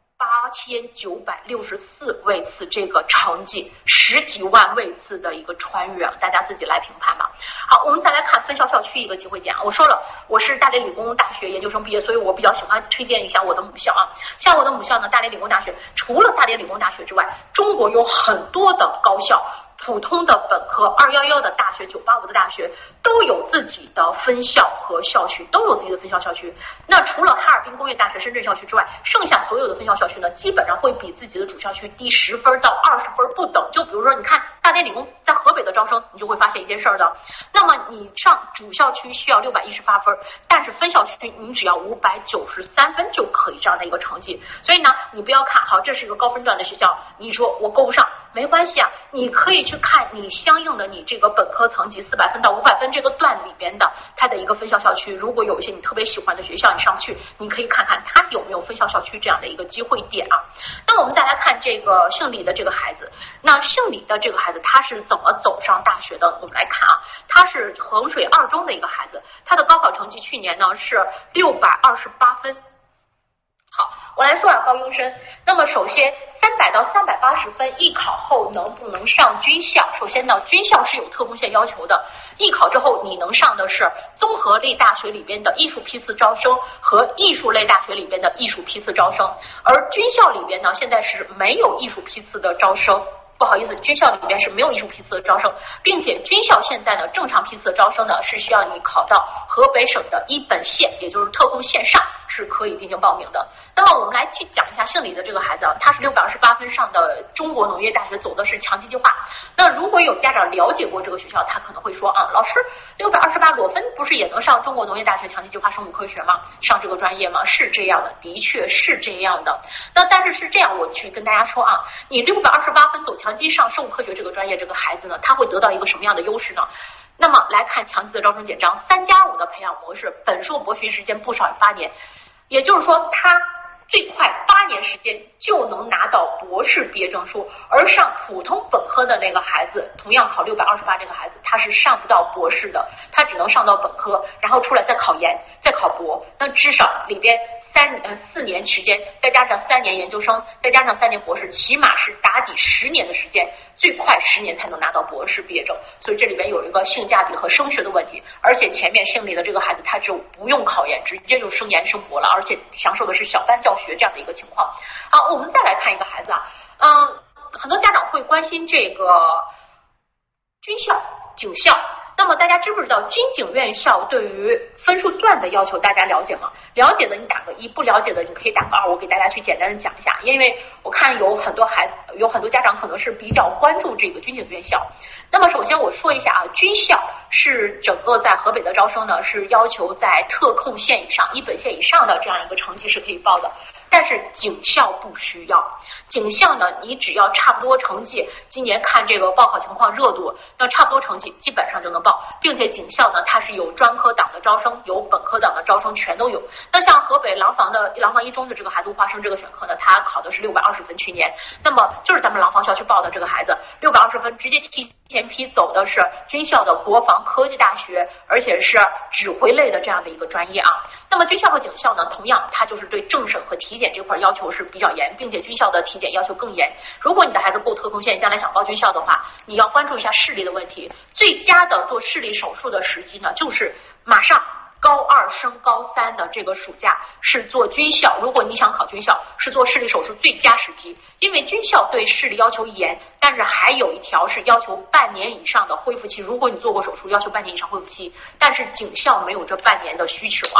8964位次，这个成绩10几万位次的一个穿越，大家自己来评判吧。好，我们再来看分校校区一个机会点啊。我说了，我是大连理工大学研究生毕业，所以我比较喜欢推荐一下我的母校啊。像我的母校呢，大连理工大学，除了大连理工大学之外，中国有很多的高校，普通的本科、211的大学、985的大学都有自己的分校和校区，校区。那除了哈尔滨工业大学深圳校区之外，剩下所有的分校校区呢，基本上会比自己的主校区低10分到20分不等。就比如说，你看大连理工在河北的招生，你就会发现一件事儿的。那么你上主校区需要618分，但是分校区你只要593分就可以这样的一个成绩。所以呢，你不要看好这是一个高分段的学校，你说我够不上。没关系啊，你可以去看你相应的你这个本科层级400分到500分这个段里边的它的一个分校校区，如果有一些你特别喜欢的学校你上不去，你可以看看它有没有分校校区这样的一个机会点啊。那我们再来看这个姓李的这个孩子，那姓李的这个孩子他是怎么走上大学的？我们来看啊，他是衡水2中的一个孩子，他的高考成绩去年呢是628分。好，我来说高中生。那么首先300到380分，艺考后能不能上军校？首先呢，军校是有特供线要求的。艺考之后，你能上的是综合类大学里边的艺术批次招生和艺术类大学里边的艺术批次招生。而军校里边呢，现在是没有艺术批次的招生。不不好意思，军校里边是没有艺术批次的招生，并且军校现在呢正常批次的招生呢是需要你考到河北省的一本线，也就是特供线上是可以进行报名的。那么我们来去讲一下姓李的这个孩子啊，他是628分上的中国农业大学，走的是强基计划。那如果有家长了解过这个学校，他可能会说啊，老师628裸分不是也能上中国农业大学强基计划生物科学吗？上这个专业吗？是这样的，的确是这样的。那但是这样，我去跟大家说啊，你628分走强基上生物科学这个专业，这个孩子呢，他会得到一个什么样的优势呢？那么来看强基的招生简章，3+5的培养模式，本硕博学时间不少于8年，也就是说他最快8年时间就能拿到博士毕业证书，而上普通本科的那个孩子，同样考628这个孩子，他是上不到博士的，他只能上到本科，然后出来再考研，再考博，那至少里边4年时间，再加上3年研究生，再加上3年博士，起码是打底10年的时间，最快10年才能拿到博士毕业证。所以这里边有一个性价比和升学的问题，而且前面姓李的这个孩子他就不用考研，直接就升研升博了，而且享受的是小班教学这样的一个情况。我们再来看一个孩子很多家长会关心这个军校、警校。那么大家知不知道军警院校对于分数段的要求大家了解吗？了解的你打个1，不了解的你可以打个2，我给大家去简单的讲一下，因为我看有很多家长可能是比较关注这个军警院校。那么首先我说一下军校是整个在河北的招生呢，是要求在特控线以上、一本线以上的这样一个成绩是可以报的，但是警校不需要。警校呢，你只要差不多成绩，今年看这个报考情况热度，那差不多成绩基本上就能报，并且警校呢，它是有专科党的招生，有本科党的招生，全都有。那像河北廊坊一中的这个孩子吴华生这个选课呢，他考的是620分，去年，那么就是咱们廊坊校区报的这个孩子620分，直接提前批走的是军校的国防科技大学，而且是指挥类的这样的一个专业那么军校和警校呢，同样它就是对政审和体检这块要求是比较严，并且军校的体检要求更严。如果你的孩子够特控线，将来想报军校的话，你要关注一下视力的问题。最佳的做视力手术的时机呢，就是马上高2升高3的这个暑假是做军校，如果你想考军校，是做视力手术最佳时机。因为军校对视力要求严，但是还有一条是要求半年以上的恢复期，如果你做过手术，要求半年以上恢复期，但是警校没有这半年的需求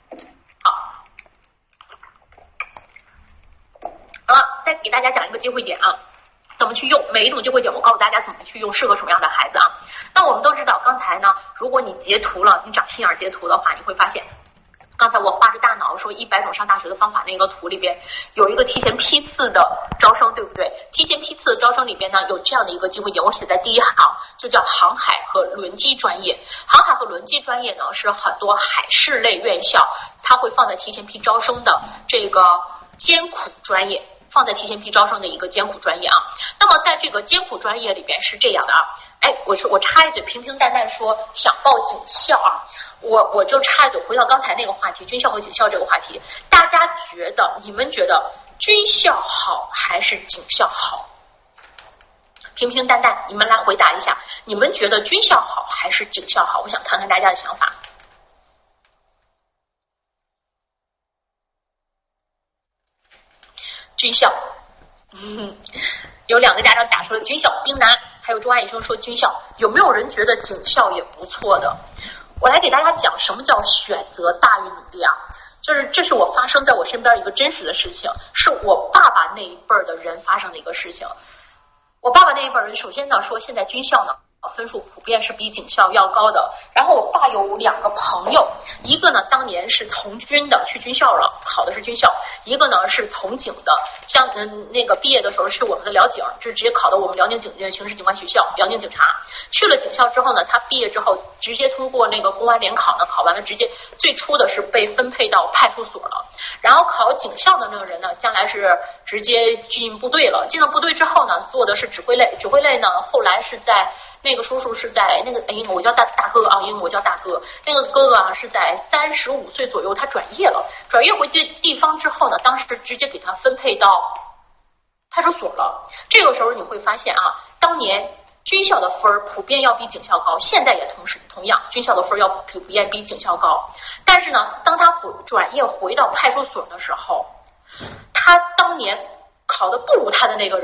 再给大家讲一个机会点怎么去用每一种机会点，我告诉大家怎么去用，适合什么样的孩子那我们都知道，刚才呢，如果你截图了，你长心眼截图的话，你会发现刚才我画着大脑说100种上大学的方法那个图里边有一个提前批次的招生，对不对？提前批次的招生里边呢，有这样的一个机会点，我写在第一行，就叫航海和轮机专业。航海和轮机专业呢，是很多海事类院校它会放在提前批招生的这个艰苦专业，放在提前批招生的一个艰苦专业那么在这个艰苦专业里边是这样的我插一嘴，平平淡淡说想报警校我就插一嘴，回到刚才那个话题，军校和警校这个话题，大家你们觉得军校好还是警校好？平平淡淡，你们来回答一下，你们觉得军校好还是警校好？我想看看大家的想法。军校有2个家长打出了军校，冰南还有钟爱医生说军校，有没有人觉得警校也不错的？我来给大家讲什么叫选择大于努力就是这是我发生在我身边一个真实的事情，是我爸爸那一辈的人发生的一个事情。我爸爸那一辈人首先呢说现在军校呢分数普遍是比警校要高的，然后我爸有2个朋友，一个呢当年是从军的，去军校了，考的是军校，一个呢是从警的，像那个毕业的时候是我们的辽警，就是直接考的我们辽宁刑事警官学校，辽宁警察。去了警校之后呢，他毕业之后直接通过那个公安联考呢，考完了直接最初的是被分配到派出所了，然后考警校的那个人呢，将来是直接进部队了，进了部队之后呢，做的是指挥类，指挥类呢后来是在那个叔叔是在那个我叫大哥因为我叫大哥，那个哥哥是在35岁左右，他转业了，转业回地方之后呢，当时直接给他分配到派出所了。这个时候你会发现当年军校的分普遍要比警校高，现在也同样军校的分要普遍比警校高，但是呢，当他转业回到派出所的时候，他当年考的不如他的那个人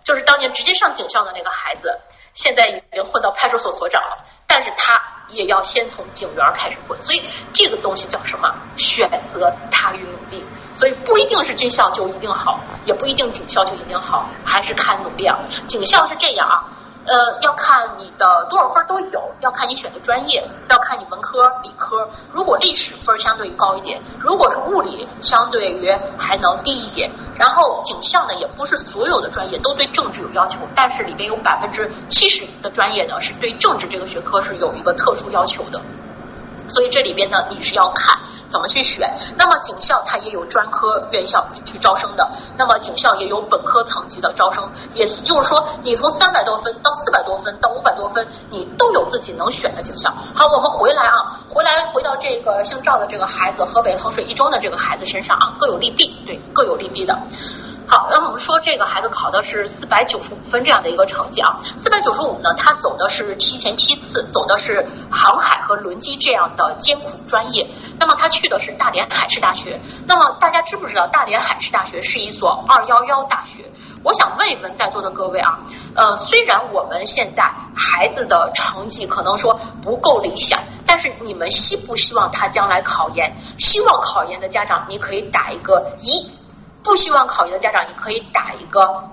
就是当年直接上警校的那个孩子，现在已经混到派出所所长了，但是他也要先从警员开始混，所以这个东西叫什么？选择大于努力。所以不一定是军校就一定好，也不一定警校就一定好，还是看努力啊。警校是这样啊，要看你的多少分都有，要看你选的专业，要看你文科理科。如果历史分相对高一点，如果是物理相对于还能低一点。然后警校呢，也不是所有的专业都对政治有要求，但是里面有70%的专业呢是对政治这个学科是有一个特殊要求的。所以这里边呢，你是要看怎么去选。那么警校它也有专科院校去招生的，那么警校也有本科层级的招生，也就是说你从300多分到400多分到500多分，你都有自己能选的警校。好，我们回到这个姓赵的这个孩子，河北衡水一中的这个孩子身上啊，各有利弊，对，各有利弊的。好，那我们说这个孩子考的是495分这样的一个成绩啊，495呢，他走的是提前批次，走的是航海和轮机这样的艰苦专业。那么他去的是大连海事大学。那么大家知不知道大连海事大学是一所211大学？我想问一问在座的各位啊，虽然我们现在孩子的成绩可能说不够理想，但是你们希不希望他将来考研？希望考研的家长，你可以打一个1。不希望考研的家长，你可以打一个2。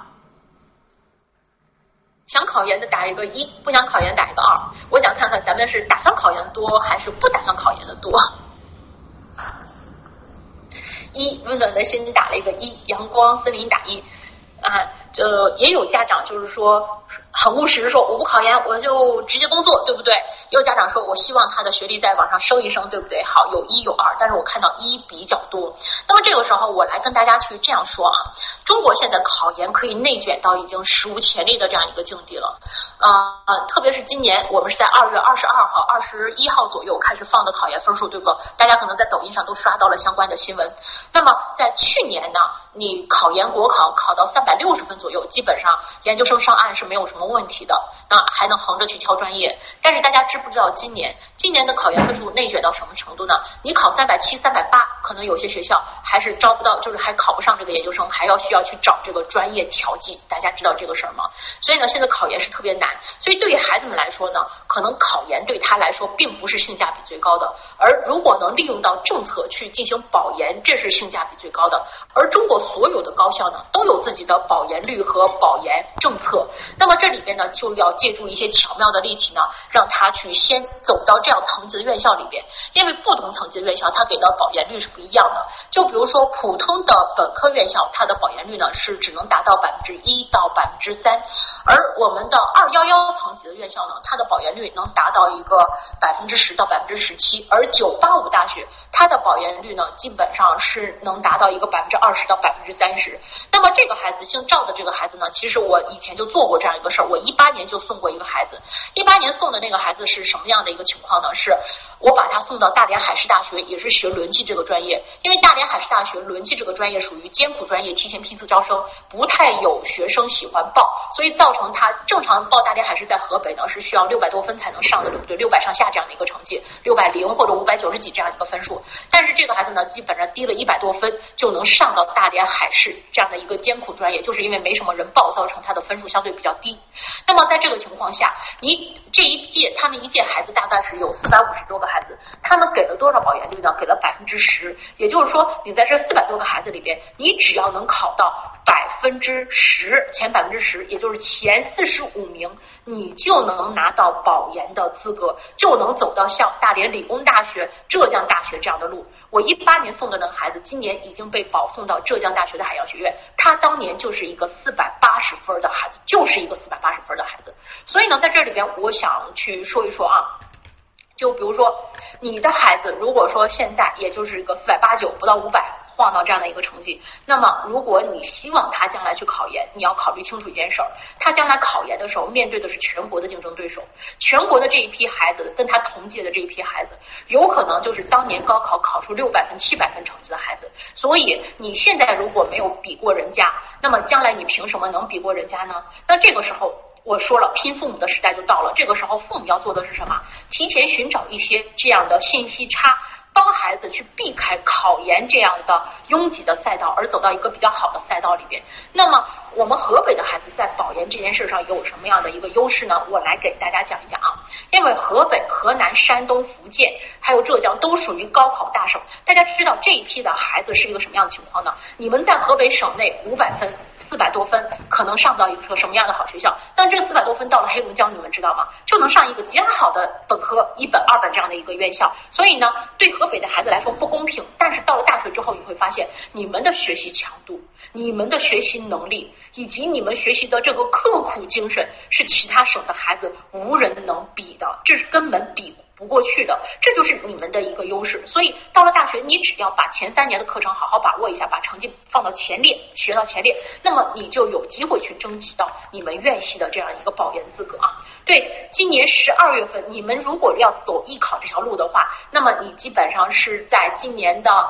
想考研的打一个1，不想考研打一个2。我想看看咱们是打算考研的多，还是不打算考研的多。温暖的心打了一个1，阳光森林打1啊。也有家长就是说很务实，说我不考研，我就直接工作，对不对？也有家长说我希望他的学历再往上升一升，对不对？好，有1有2，但是我看到1比较多。那么这个时候我来跟大家去这样说啊，中国现在考研可以内卷到已经史无前例的这样一个境地了。特别是今年我们是在2月22号、21号左右开始放的考研分数，对不？大家可能在抖音上都刷到了相关的新闻。那么在去年呢，你考研国考考到360分左右，基本上研究生上岸是没有什么问题的，那还能横着去挑专业。但是大家知不知道今年的考研分数内卷到什么程度呢？你考370、380，可能有些学校还是招不到，就是还考不上这个研究生，还需要去找这个专业调剂。大家知道这个事儿吗？所以呢，现在考研是特别难。所以对于孩子们来说呢，可能考研对他来说并不是性价比最高的，而如果能利用到政策去进行保研，这是性价比最高的。而中国所有的高校呢，都有自己的保研率和保研政策。那么这里边呢，就要借助一些巧妙的利器呢，让他去先走到这样层级的院校里边，因为不同层级的院校它给的保研率是不一样的。就比如说普通的本科院校，它的保研率呢是只能达到1%到3%，而我们的211层级的院校呢，它的保研率能达到一个10%到17%，而985大学它的保研率呢，基本上是能达到一个20%到30%。那么这个孩子姓赵的这个孩子呢，其实我以前就做过这样一个事儿，我18年就送过一个孩子。18年送的那个孩子是什么样的一个情况呢？是我把他送到大连海事大学，也是学轮机这个专业。因为大连海事大学轮机这个专业属于艰苦专业，提前批次招生，不太有学生喜欢报，所以造成他正常报大连海事在河北呢是需要600多分才能上的，对不对？600上下这样的一个成绩，600或者590几这样一个分数。但是这个孩子呢，基本上低了100多分就能上到大连海事这样的一个艰苦专业，就是因为没什么人报，造成他的分数相对比较低。那么在这个情况下，你这一届他们一届孩子大概是有450多个孩子，他们给了多少保研率呢？给了10%。也就是说，你在这400多个孩子里边，你只要能考到10%，前10%，也就是前45名，你就能拿到保研的资格，就能走到像大连理工大学、浙江大学这样的路。我18年送的那个孩子，今年已经被保送到浙江大学的海洋学院，他当年就是一个480分的孩子，就是一个480分的孩子。所以呢，在这里边我想去说一说啊，就比如说你的孩子，如果说现在也就是一个489不到500晃到这样的一个成绩，那么如果你希望他将来去考研，你要考虑清楚一件事儿，他将来考研的时候面对的是全国的竞争对手，全国的这一批孩子跟他同届的这一批孩子，有可能就是当年高考考出600分、700分成绩的孩子。所以你现在如果没有比过人家，那么将来你凭什么能比过人家呢？那这个时候我说了，拼父母的时代就到了。这个时候父母要做的是什么？提前寻找一些这样的信息差，帮孩子去避开考研这样的拥挤的赛道，而走到一个比较好的赛道里边。那么我们河北的孩子在保研这件事上有什么样的一个优势呢？我来给大家讲一讲啊。因为河北、河南、山东、福建还有浙江都属于高考大省，大家知道这一批的孩子是一个什么样的情况呢？你们在河北省内500分400多分可能上到一个什么样的好学校，但这个400多分到了黑龙江，你们知道吗？就能上一个极好的本科1本2本这样的一个院校。所以呢，对河北的孩子来说不公平，但是到了大学之后，你会发现你们的学习强度、你们的学习能力以及你们学习的这个刻苦精神是其他省的孩子无人能比的，这是根本比不过去的，这就是你们的一个优势。所以到了大学，你只要把前3年的课程好好把握一下，把成绩放到前列，学到前列，那么你就有机会去争取到你们院系的这样一个保研资格啊。对，今年12月份，你们如果要走艺考这条路的话，那么你基本上是在今年的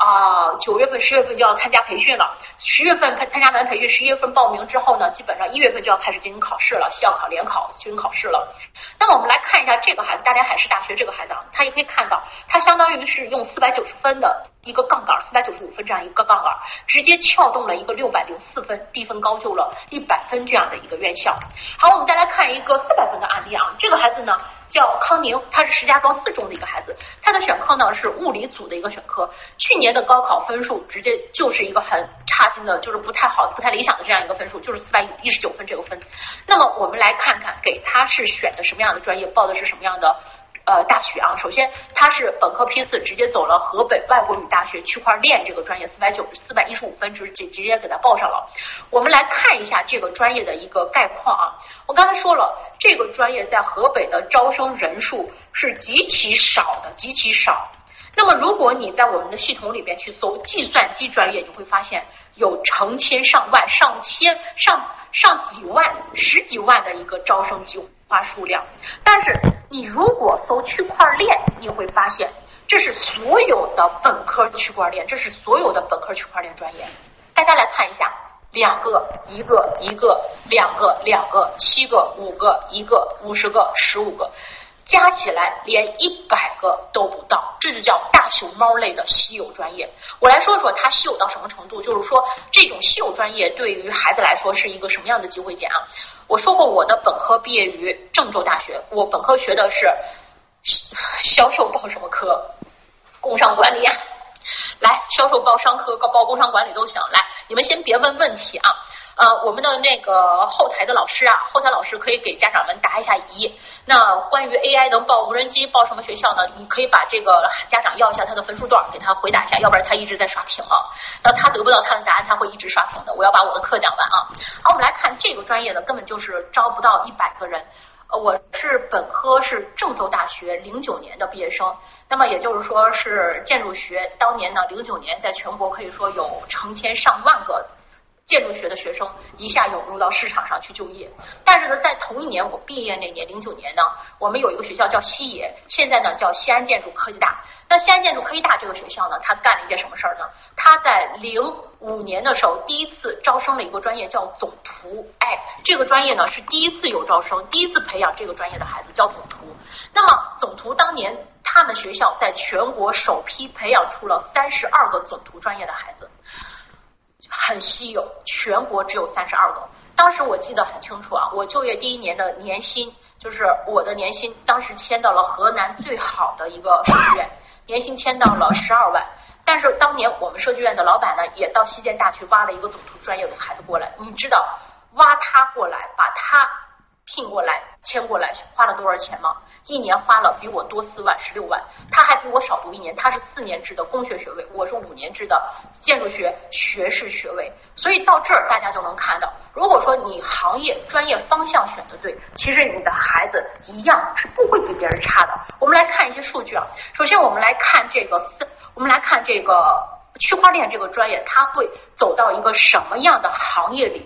9月份、10月份就要参加培训了，10月份参加完培训，11月份报名之后呢，基本上1月份就要开始进行考试了，校考、联考进行考试了。那么我们来看一下这个孩子，大连海事大学这个孩子啊，他也可以看到，他相当于是用490分的一个杠杆，495分这样一个杠杆，直接撬动了一个604分，低分高就了100分这样的一个院校。好，我们再来看一个400分的案例啊，这个孩子呢叫康宁，他是石家庄4中的一个孩子，他的选科呢是物理组的一个选科，去年的高考分数直接就是一个很差劲的，就是不太好、不太理想的这样一个分数，就是419分这个分。那么我们来看看给他是选的什么样的专业，报的是什么样的大学啊。首先他是本科批次直接走了河北外国语大学区块链这个专业，415分直接给他报上了。我们来看一下这个专业的一个概况啊。我刚才说了，这个专业在河北的招生人数是极其少的，极其少。那么如果你在我们的系统里边去搜计算机专业，你会发现有成千上万、上几万、10几万的一个招生计划数量。但是你如果搜区块链，你会发现这是所有的本科区块链，这是所有的本科区块链专业。大家来看一下，2个、1个、1个、2个、2个、7个、5个、1个、50个、15个。加起来连100个都不到，这就叫大熊猫类的稀有专业。我来说说它稀有到什么程度，就是说这种稀有专业对于孩子来说是一个什么样的机会点啊？我说过我的本科毕业于郑州大学，我本科学的是销售报什么科？工商管理啊。来，销售报商科、报工商管理都行。来，你们先别问问题啊。我们的那个后台的老师啊，后台老师可以给家长们答一下疑。那关于 AI 能报无人机报什么学校呢？你可以把这个家长要一下他的分数段，给他回答一下，要不然他一直在刷屏啊。那他得不到他的答案，他会一直刷屏的。我要把我的课讲完啊。好，我们来看这个专业呢，根本就是招不到100个人。我是本科是郑州大学09年的毕业生，那么也就是说是建筑学，当年呢09年在全国可以说有成千上万个建筑学的学生一下涌入到市场上去就业。但是呢，在同一年我毕业那年09年呢，我们有一个学校叫西野，现在呢叫西安建筑科技大。那西安建筑科技大这个学校呢，他干了一件什么事儿呢？他在05年的时候第一次招生了一个专业叫总图。这个专业呢是第一次有招生，第一次培养这个专业的孩子叫总图。那么总图当年他们学校在全国首批培养出了32个总图专业的孩子，很稀有，全国只有32个。当时我记得很清楚啊，我就业第1年的年薪，就是我的年薪，当时签到了河南最好的一个设计院，年薪签到了12万。但是当年我们设计院的老板呢，也到西建大去挖了一个总图专业的孩子过来。你知道挖他过来，把他聘过来、签过来花了多少钱吗？1年花了比我多4万、16万。他还比我少读1年，他是4年制的工学学位，我是5年制的建筑学学士学位。所以到这儿大家就能看到，如果说你行业专业方向选得对，其实你的孩子一样是不会比别人差的。我们来看一些数据啊。首先我们来看这个区块链这个专业，它会走到一个什么样的行业里边？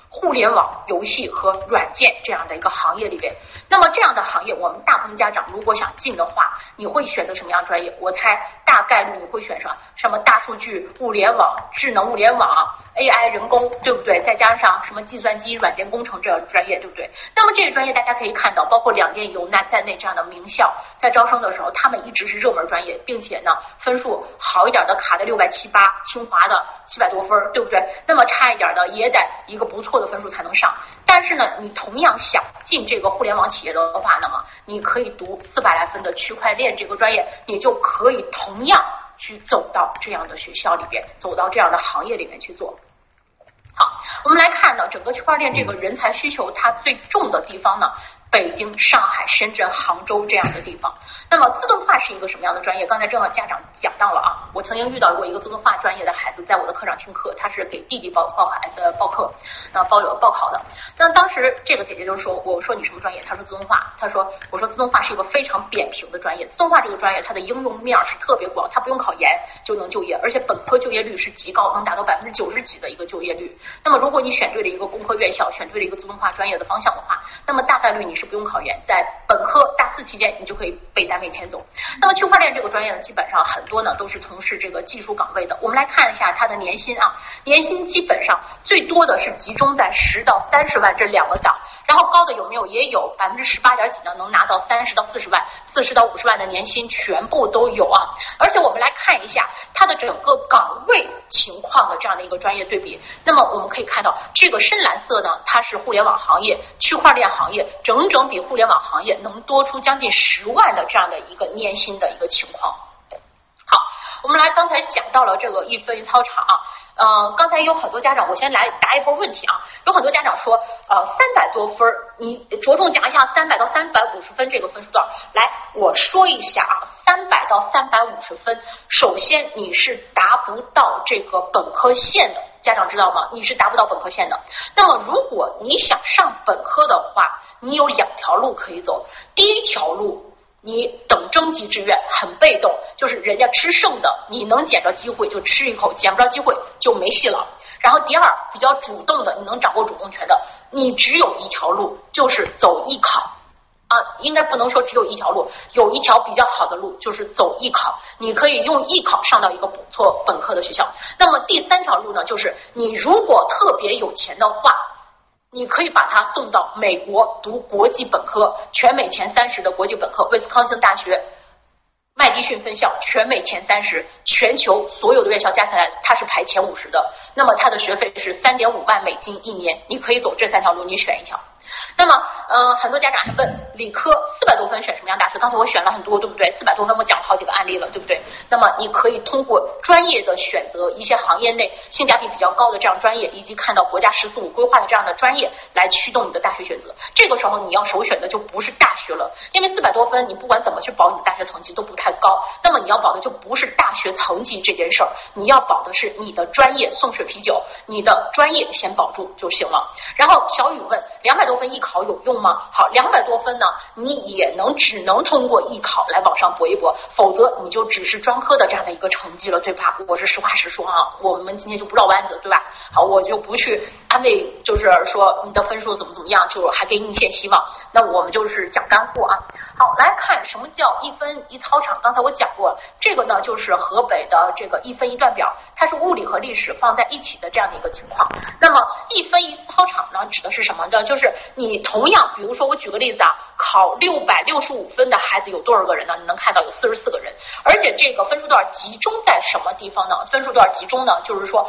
互联网游戏和软件这样的一个行业里边。那么这样的行业，我们大部分家长如果想进的话，你会选择什么样专业？我猜大概率你会选什么大数据、物联网、智能物联网、AI 人工，对不对？再加上什么计算机、软件工程这样的专业，对不对？那么这些专业大家可以看到，包括两电、有在内这样的名校，在招生的时候，他们一直是热门专业，并且呢分数好一点的卡在678，清华的700多分，对不对？那么差一点的也得一个不错的分数才能上。但是呢，你同样想进这个互联网企业的话，那么你可以读400来分的区块链这个专业，你就可以同样去走到这样的学校里边，走到这样的行业里面去做。好，我们来看呢，整个区块链这个人才需求它最重的地方呢，北京、上海、深圳、杭州这样的地方。那么自动化是一个什么样的专业？刚才正好家长讲到了啊，我曾经遇到过一个自动化专业的孩子，在我的课上听课，他是给弟弟报课，报考的。那当时这个姐姐就说，我说你什么专业？她说自动化。我说自动化是一个非常扁平的专业，自动化这个专业它的应用面是特别广，它不用考研就能就业，而且本科就业率是极高，能达到90%几的一个就业率。那么如果你选对了一个工科院校，选对了一个自动化专业的方向的话，那么大概率你是不用考研，在本科大4期间你就可以被单位签走。那么区块链这个专业呢，基本上很多呢都是从事这个技术岗位的。我们来看一下它的年薪啊，年薪基本上最多的是集中在10到30万这2个档，然后高的有没有？也有18%几呢，能拿到30到40万、40到50万的年薪，全部都有啊。而且我们来看一下它的整个岗位情况的这样的一个专业对比，那么我们可以看到这个深蓝色呢，它是互联网行业、区块链行业，整整比互联网行业能多出将近10万的这样的一个年薪的一个情况。好，我们来刚才讲到了这个一分一操场啊，刚才有很多家长，我先来答一波问题啊。有很多家长说，300多分，你着重讲一下300到350分这个分数段。来，我说一下啊，300到350分，首先你是达不到这个本科线的，家长知道吗？你是达不到本科线的。那么如果你想上本科的话，你有2条路可以走。第一条路，你等征集志愿，很被动，就是人家吃剩的，你能捡着机会就吃一口，捡不着机会就没戏了。然后第二，比较主动的，你能掌握主动权的，你只有一条路，就是走艺考啊，应该不能说只有一条路，有一条比较好的路就是走艺考，你可以用艺考上到一个不错本科的学校。那么第3条路呢，就是你如果特别有钱的话，你可以把他送到美国读国际本科，全美前30的国际本科，威斯康星大学麦迪逊分校全美前30，全球所有的院校加起来它是排前50的。那么它的学费是3.5万美金一年，你可以走这3条路，你选一条。那么很多家长还问理科400多分选什么样大学？刚才我选了很多，对不对？400多分我讲了好几个案例了，对不对？那么你可以通过专业的选择一些行业内性价比比较高的这样专业，以及看到国家“14+5”规划的这样的专业来驱动你的大学选择。这个时候你要首选的就不是大学了，因为400多分你不管怎么去保你的大学成绩都不太高，那么你要保的就不是大学层级这件事儿，你要保的是你的专业送水啤酒，你的专业先保住就行了。然后小雨问200多分艺考有用吗？好，200多分呢，你也只能通过艺考来往上搏一搏，否则你就只是专科的这样的一个成绩了，对吧？我是实话实说啊，我们今天就不绕弯子，对吧？好，我就不去安慰，就是说你的分数怎么样，就还给你一线希望。那我们就是讲干货啊。好，来看什么叫一分一操场。刚才我讲过了，这个呢就是河北的这个一分一段表，它是物理和历史放在一起的这样的一个情况。那么一分一操场呢，指的是什么呢？就是你同样，比如说我举个例子啊，考665分的孩子有多少个人呢？你能看到有44个人，而且这个分数段集中在什么地方呢？分数段集中呢，就是说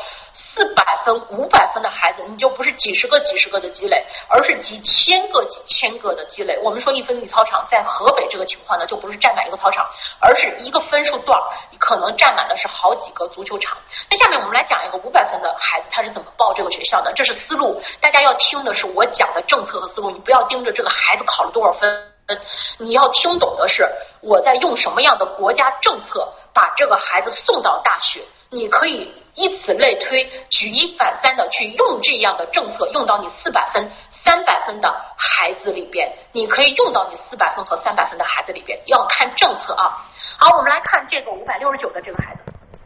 400分、500分的孩子，你就不是几十个的积累，而是几千个的积累。我们说一分一操场，在河北这个情况呢，就不是占满一个操场，而是一个分数段可能占满的是好几个足球场。那下面我们来讲一个500分的孩子他是怎么报这个学校的，这是思路，大家要听的是我讲的政策和思路，你不要盯着这个孩子考了多少分，你要听懂的是我在用什么样的国家政策把这个孩子送到大学。你可以以此类推，举一反三的去用这样的政策用到你400分、300分的孩子里边，你可以用到你400分和300分的孩子里边，要看政策啊。好，我们来看这个569的这个孩子。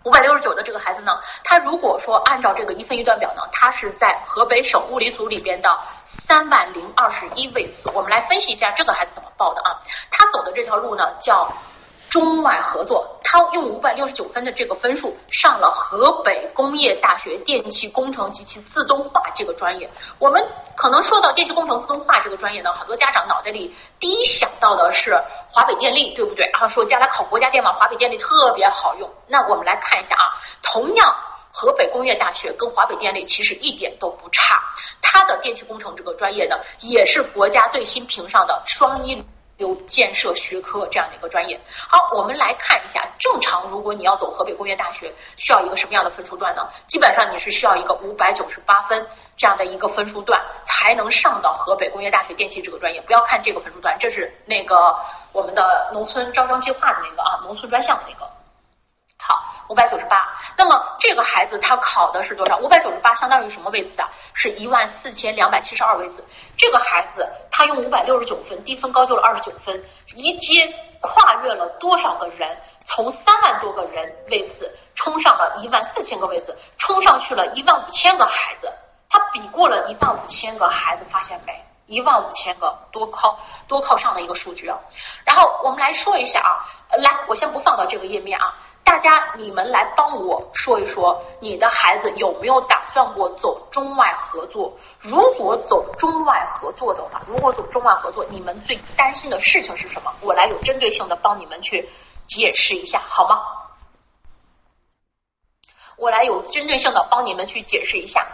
569的这个孩子呢，他如果说按照这个一分一段表呢，他是在河北省物理组里边的30021位次。我们来分析一下这个孩子怎么报的啊？他走的这条路呢叫中外合作，他用569分的这个分数上了河北工业大学电气工程及其自动化这个专业。我们可能说到电气工程自动化这个专业呢，很多家长脑袋里第一想到的是华北电力，对不对？然后说将来考国家电网，华北电力特别好用。那我们来看一下啊，同样河北工业大学跟华北电力其实一点都不差，它的电气工程这个专业呢，也是国家最新评上的双一流建设学科这样的一个专业。好，我们来看一下，正常如果你要走河北工业大学，需要一个什么样的分数段呢？基本上你是需要一个598分这样的一个分数段，才能上到河北工业大学电气这个专业。不要看这个分数段，这是那个我们的农村招商计划的那个啊，农村专项的那个。好，598。那么这个孩子他考的是多少？598相当于什么位次啊？是14272位次。这个孩子他用569分，低分高就了29分，一阶跨越了多少个人？从3万多个人位次冲上了14000个位次，冲上去了15000个孩子。他比过了15000个孩子，发现没？15000个多靠上的一个数据啊。然后我们来说一下啊，来，我先不放到这个页面啊。大家你们来帮我说一说，你的孩子有没有打算过走中外合作？如果走中外合作的话，你们最担心的事情是什么？我来有针对性的帮你们去解释一下，好吗？我来有针对性的帮你们去解释一下，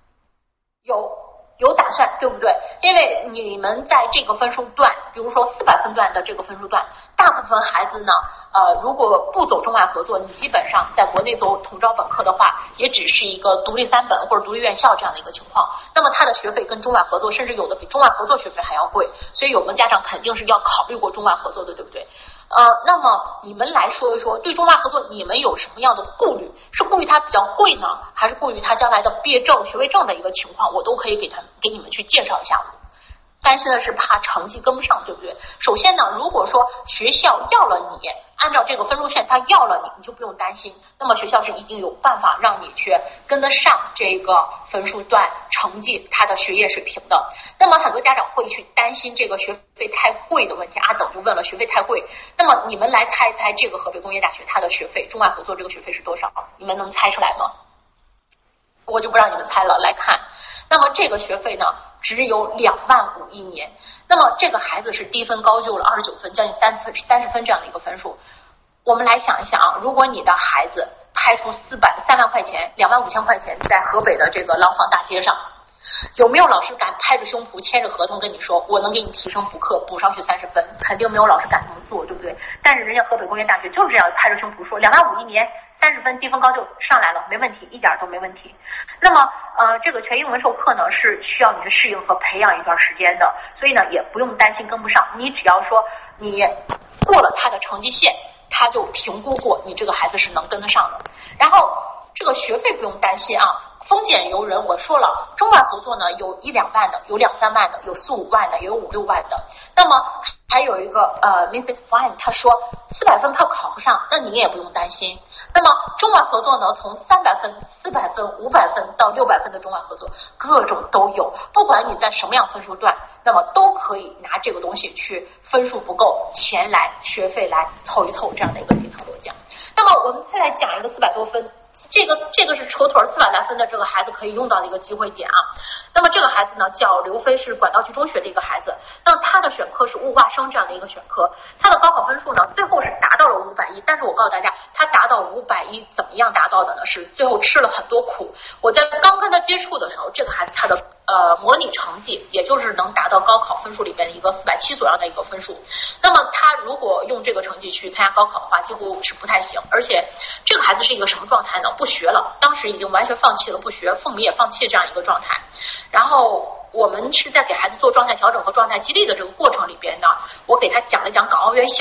有打算，对不对？因为你们在这个分数段，比如说400分段的这个分数段，大部分孩子呢，如果不走中外合作，你基本上在国内走统招本科的话，也只是一个独立3本或者独立院校这样的一个情况。那么它的学费跟中外合作，甚至有的比中外合作学费还要贵，所以有的家长肯定是要考虑过中外合作的，对不对？那么你们来说一说，对中外合作你们有什么样的顾虑？是顾虑它比较贵呢，还是顾虑它将来的毕业证、学位证的一个情况？我都可以给你们去介绍一下。担心的是怕成绩跟不上，对不对？首先呢，如果说学校要了你，按照这个分数线他要了你，你就不用担心。那么学校是一定有办法让你去跟得上这个分数段成绩，他的学业水平的。那么很多家长会去担心这个学费太贵的问题，阿等就问了学费太贵。那么你们来猜一猜，这个河北工业大学它的学费，中外合作这个学费是多少？你们能猜出来吗？我就不让你们猜了，来看。那么这个学费呢，只有25000一年。那么这个孩子是低分高就了29分，将近30分这样的一个分数。我们来想一想啊，如果你的孩子拍出3万块钱、25000块钱在河北的这个廊坊大街上，有没有老师敢拍着胸脯签着合同跟你说我能给你提升补课补上去30分？肯定没有老师敢这么做，对不对？但是人家河北工业大学就是这样拍着胸脯说25000一年，30分低分高就上来了，没问题，一点都没问题。那么这个全英文授课呢是需要你去适应和培养一段时间的，所以呢也不用担心跟不上，你只要说你过了他的成绩线，他就评估过你这个孩子是能跟得上的。然后这个学费不用担心啊，丰俭由人，我说了，中外合作呢有1-2万的，有2-3万的，有4-5万的，也有5-6万的。那么还有一个Mrs. Fine 他说400分他考不上，那你也不用担心。那么中外合作呢，从300分、400分、500分到600分的中外合作，各种都有。不管你在什么样分数段，那么都可以拿这个东西去分数不够，钱来学费来凑一凑这样的一个底层逻辑。那么我们再来讲一个400多分。这个是扯腿400来分的这个孩子可以用到的一个机会点啊。那么这个孩子呢叫刘飞，是管道区中学的一个孩子。那他的选科是物化生这样的一个选科，他的高考分数呢最后是达到了510，但是我告诉大家，他达到510怎么样达到的呢？是最后吃了很多苦。我在刚跟他接触的时候，这个孩子他的模拟成绩也就是能达到高考分数里边的一个470左右的一个分数。那么他如果用这个成绩去参加高考的话，几乎是不太行。而且这个孩子是一个什么状态呢？不学了，当时已经完全放弃了不学，父母也放弃这样一个状态。然后我们是在给孩子做状态调整和状态激励的这个过程里边呢，我给他讲了讲港澳院校。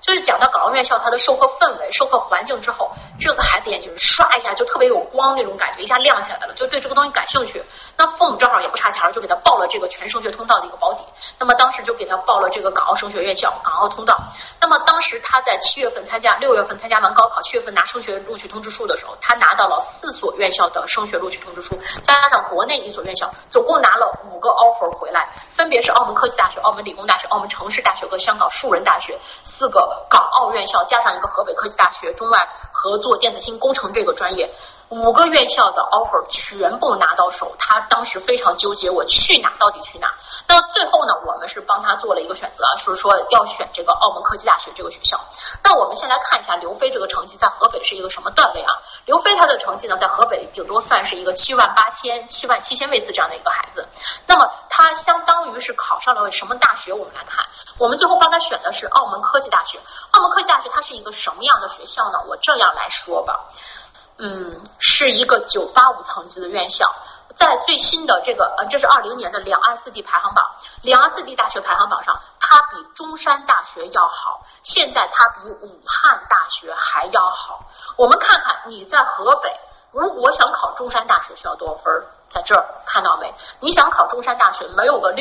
就是讲到港澳院校它的授课氛围、授课环境之后，这个孩子眼睛刷一下就特别有光那种感觉，一下亮起来了，就对这个东西感兴趣。那父母正好也不差钱，就给他报了这个全升学通道的一个保底。那么当时就给他报了这个港澳升学院校、港澳通道。那么当时他在7月份参加，6月份参加完高考，7月份拿升学录取通知书的时候，他拿到了4所院校的升学录取通知书，加上国内1所院校，总共拿了5个 offer 回来，分别是澳门科技大学、澳门理工大学、澳门城市大学和香港树人大学4个港澳院校，加上一个河北科技大学中外合作电子信息工程这个专业。5个院校的 offer 全部拿到手，他当时非常纠结，我去哪到底去哪？那最后呢，我们是帮他做了一个选择，是说要选这个澳门科技大学这个学校。那我们先来看一下刘飞这个成绩在河北是一个什么段位啊？刘飞他的成绩呢，在河北顶多算是一个78000、77000位次这样的一个孩子。那么他相当于是考上了什么大学？我们来看，我们最后帮他选的是澳门科技大学。澳门科技大学它是一个什么样的学校呢？我这样来说吧。是一个985层级的院校，在最新的这个这是20年的两岸4地排行榜，两岸4地大学排行榜上，它比中山大学要好，现在它比武汉大学还要好。我们看看你在河北，如果想考中山大学需要多少分？在这儿看到没？你想考中山大学，没有个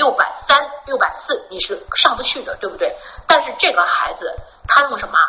630、640，你是上不去的，对不对？但是这个孩子他用什么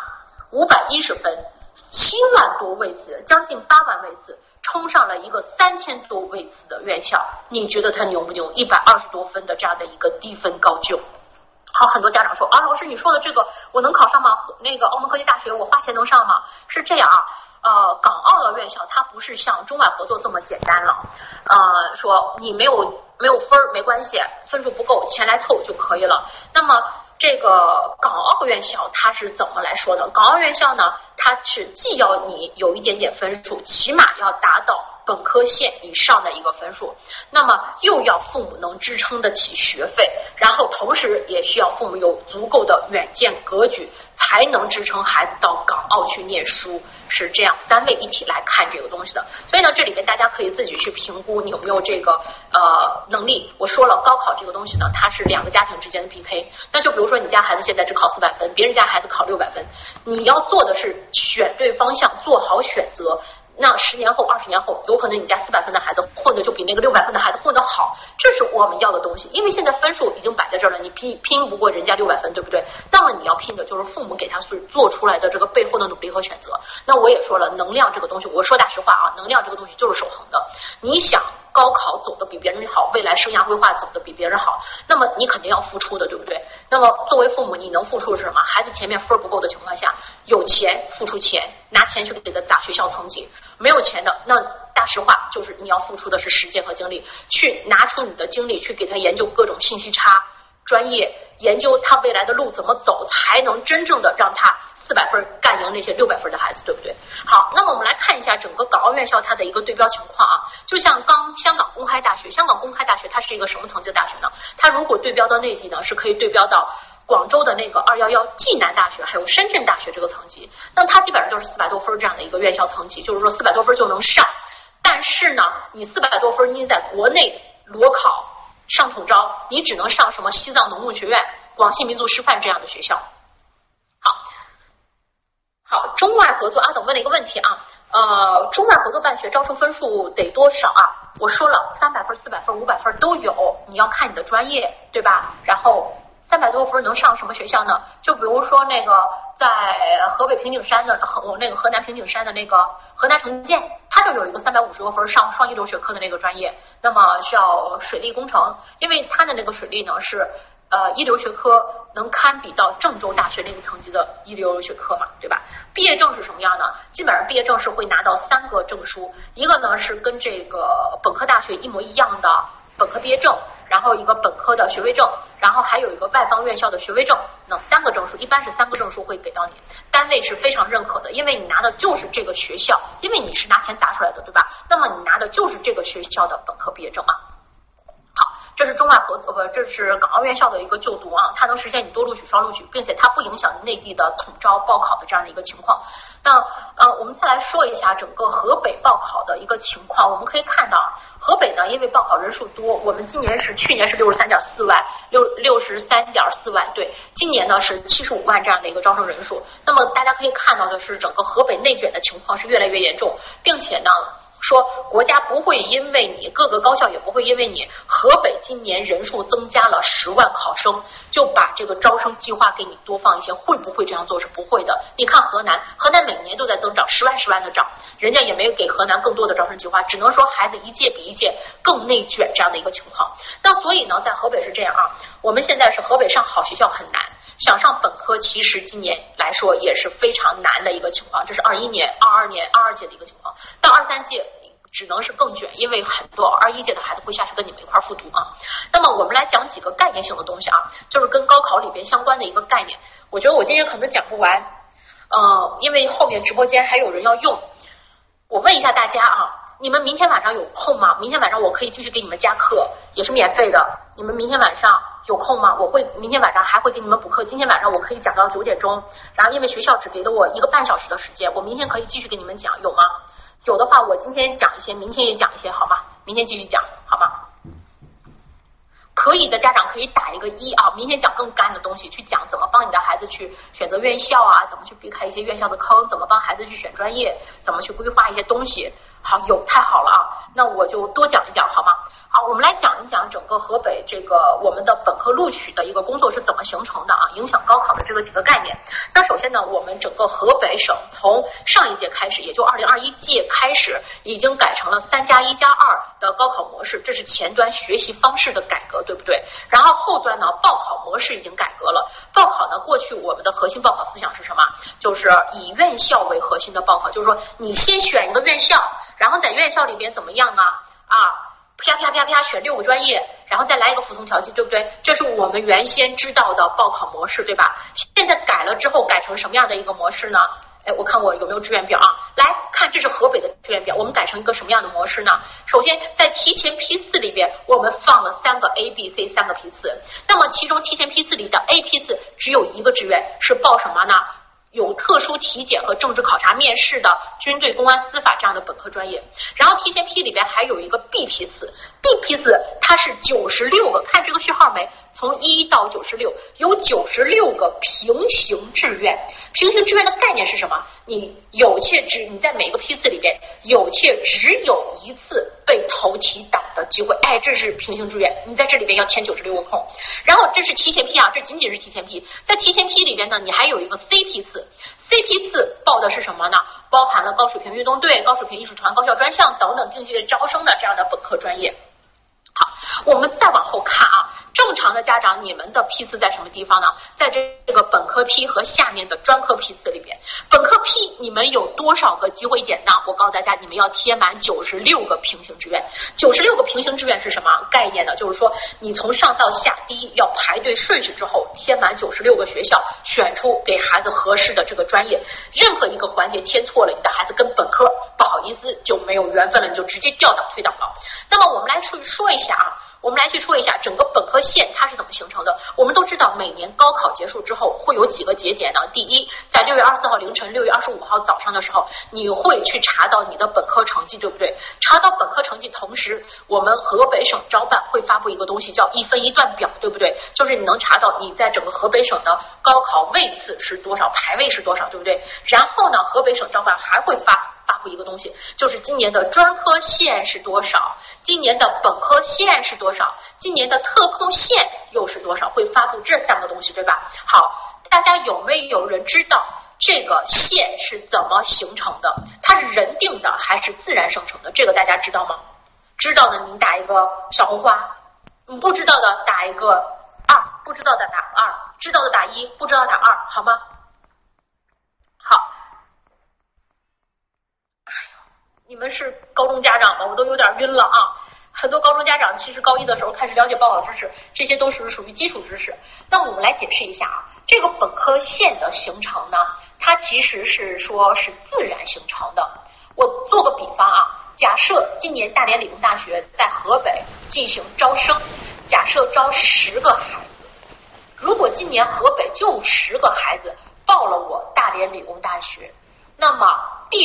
？510分。7万多位次，将近8万位次，冲上了一个3000多位次的院校，你觉得他牛不牛？120多分的这样的一个低分高就。好，很多家长说啊，老师你说的这个我能考上吗？那个澳门科技大学我花钱能上吗？是这样啊，港澳的院校它不是像中外合作这么简单了，说你没有分没关系，分数不够钱来凑就可以了。那么这个港澳院校它是怎么来说的？港澳院校呢，它是既要你有一点点分数，起码要达到本科线以上的一个分数，那么又要父母能支撑得起学费，然后同时也需要父母有足够的远见格局，才能支撑孩子到港澳去念书，是这样3位一体来看这个东西的。所以呢，这里边大家可以自己去评估你有没有这个能力。我说了，高考这个东西呢，它是2个家庭之间的 PK。那就比如说你家孩子现在只考400分，别人家孩子考600分，你要做的是选对方向，做好选择。那10年后、20年后，有可能你家400分的孩子混的就比那个600分的孩子混得好，这是我们要的东西。因为现在分数已经摆在这儿了，你拼不过人家600分，对不对？那么你要拼的就是父母给他做出来的这个背后的努力和选择。那我也说了，能量这个东西，我说大实话啊，能量这个东西就是守恒的。你想高考走得比别人好，未来生涯规划走得比别人好，那么你肯定要付出的，对不对？那么作为父母，你能付出的是什么？孩子前面分不够的情况下，有钱付出钱，拿钱去给他砸学校层级；没有钱的，那大实话就是你要付出的是时间和精力，去拿出你的精力去给他研究各种信息差专业，研究他未来的路怎么走，才能真正的让他400分干赢那些600分的孩子，对不对？好，那么我们来看一下整个港澳院校它的一个对标情况啊。就像香港公开大学，香港公开大学它是一个什么层级的大学呢？它如果对标到内地呢，是可以对标到广州的那个211暨南大学，还有深圳大学这个层级。那它基本上就是400多分这样的一个院校层级，就是说400多分就能上。但是呢，你400多分你在国内裸考上统招，你只能上什么西藏农牧学院、广西民族师范这样的学校。好，中外合作，阿等问了一个问题啊，中外合作办学招生分数得多少啊？我说了，300分、400分、500分都有，你要看你的专业，对吧？然后300多分能上什么学校呢？就比如说那个在河北平顶山的，那个河南平顶山的那个河南城建，它就有一个350多分上双一流学科的那个专业，那么是要水利工程，因为它的那个水利呢是一流学科能堪比到郑州大学那个层级的一流学科嘛，对吧？毕业证是什么样呢？基本上毕业证是会拿到3个证书，一个呢是跟这个本科大学一模一样的本科毕业证，然后一个本科的学位证，然后还有一个外方院校的学位证，那3个证书，一般是3个证书会给到你，单位是非常认可的，因为你拿的就是这个学校，因为你是拿钱砸出来的，对吧？那么你拿的就是这个学校的本科毕业证啊。这是中外合作这是港澳院校的一个就读啊，它能实现你多录取双录取，并且它不影响内地的统招报考的这样的一个情况。那我们再来说一下整个河北报考的一个情况。我们可以看到，河北呢，因为报考人数多，我们去年是63.4万，63.4万，对，今年呢是75万这样的一个招生人数。那么大家可以看到的是，整个河北内卷的情况是越来越严重，并且呢，说国家不会因为你，各个高校也不会因为你河北今年人数增加了10万考生，就把这个招生计划给你多放一些，会不会这样做？是不会的。你看河南每年都在增长10万的涨，人家也没有给河南更多的招生计划，只能说孩子一届比一届更内卷这样的一个情况。那所以呢，在河北是这样啊，我们现在是河北上好学校很难，想上本科其实今年来说也是非常难的一个情况，这是21年、22年、22届的一个情况，到23届只能是更卷，因为很多21届的孩子会下去跟你们一块复读啊。那么我们来讲几个概念性的东西啊，就是跟高考里边相关的一个概念。我觉得我今天可能讲不完，因为后面直播间还有人要用。我问一下大家啊，你们明天晚上有空吗？明天晚上我可以继续给你们加课，也是免费的。你们明天晚上有空吗？我会明天晚上还会给你们补课。今天晚上我可以讲到9点钟，然后因为学校只给了我1个半小时的时间，我明天可以继续给你们讲，有吗？有的话我今天讲一些，明天也讲一些，好吗？明天继续讲，好吗？可以的家长可以打一个1啊，明天讲更干的东西，去讲怎么帮你的孩子去选择院校啊，怎么去避开一些院校的坑，怎么帮孩子去选专业，怎么去规划一些东西。好，太好了啊，那我就多讲一讲，好吗？好，我们来讲一讲整个河北这个我们的本科录取的一个工作是怎么形成的啊，影响高考的这个几个概念。那首先呢，我们整个河北省从上一届开始，也就2021届开始，已经改成了3+1+2的高考模式，这是前端学习方式的改革，对不对？然后后端呢，报考模式已经改革了。报考呢，过去我们的核心报考思想是什么？就是以院校为核心的报考，就是说你先选一个院校，然后在院校里边怎么样啪选6个专业，然后再来一个服从调剂，对不对？这是我们原先知道的报考模式，对吧？现在改了之后，改成什么样的一个模式呢？我看我有没有志愿表啊？来看，这是河北的志愿表，我们改成一个什么样的模式呢？首先，在提前批次里边，我们放了3个 A、B、C 3个批次，那么其中提前批次里的 A 批次只有1个志愿，是报什么呢？有特殊体检和政治考察面试的军队、公安、司法这样的本科专业。然后提前批里边还有一个 B 批次，B 批次它是96个，看这个序号没？从1到96，有96个平行志愿。平行志愿的概念是什么？你在每个批次里边有且只有1次被投题党的机会，这是平行志愿，你在这里边要填96个空。然后这是提前批啊，这仅仅是提前批。在提前批里边呢，你还有一个 C 批次，C 批次报的是什么呢？包含了高水平运动队、高水平艺术团、高校专项等等定期招生的这样的本科专业。好，我们再往后看啊，正常的家长，你们的批次在什么地方呢？在这个本科批和下面的专科批次里边。本科批你们有多少个机会点呢？我告诉大家，你们要贴满96个平行志愿。96个平行志愿是什么概念呢？就是说你从上到下，第一要排队顺序之后，贴满96个学校，选出给孩子合适的这个专业。任何一个环节填错了，你的孩子跟本科不好意思就没有缘分了，你就直接调档退档了。那么我们来去说一下整个本科线它是怎么形成的。我们都知道每年高考结束之后会有几个节点呢？第一，在6月24号凌晨、6月25号早上的时候，你会去查到你的本科成绩，对不对？查到本科成绩同时，我们河北省招办会发布一个东西叫1分1段表，对不对？就是你能查到你在整个河北省的高考位次是多少，排位是多少，对不对？然后呢，河北省招办还会发布一个东西，就是今年的专科线是多少，今年的本科线是多少，今年的特控线又是多少，会发布这3个东西，对吧？好，大家有没有人知道这个线是怎么形成的？它是人定的还是自然生成的？这个大家知道吗？知道的你打一个小红花，不知道的打一个2，不知道的打2，知道的打1，不知道打2，好吗？好。你们是高中家长吗？我都有点晕了啊！很多高中家长其实高1的时候开始了解报考知识，这些都是属于基础知识。那我们来解释一下啊，这个本科线的形成呢，它其实是说是自然形成的。我做个比方啊，假设今年大连理工大学在河北进行招生，假设招10个孩子，如果今年河北就10个孩子报了我大连理工大学，那么第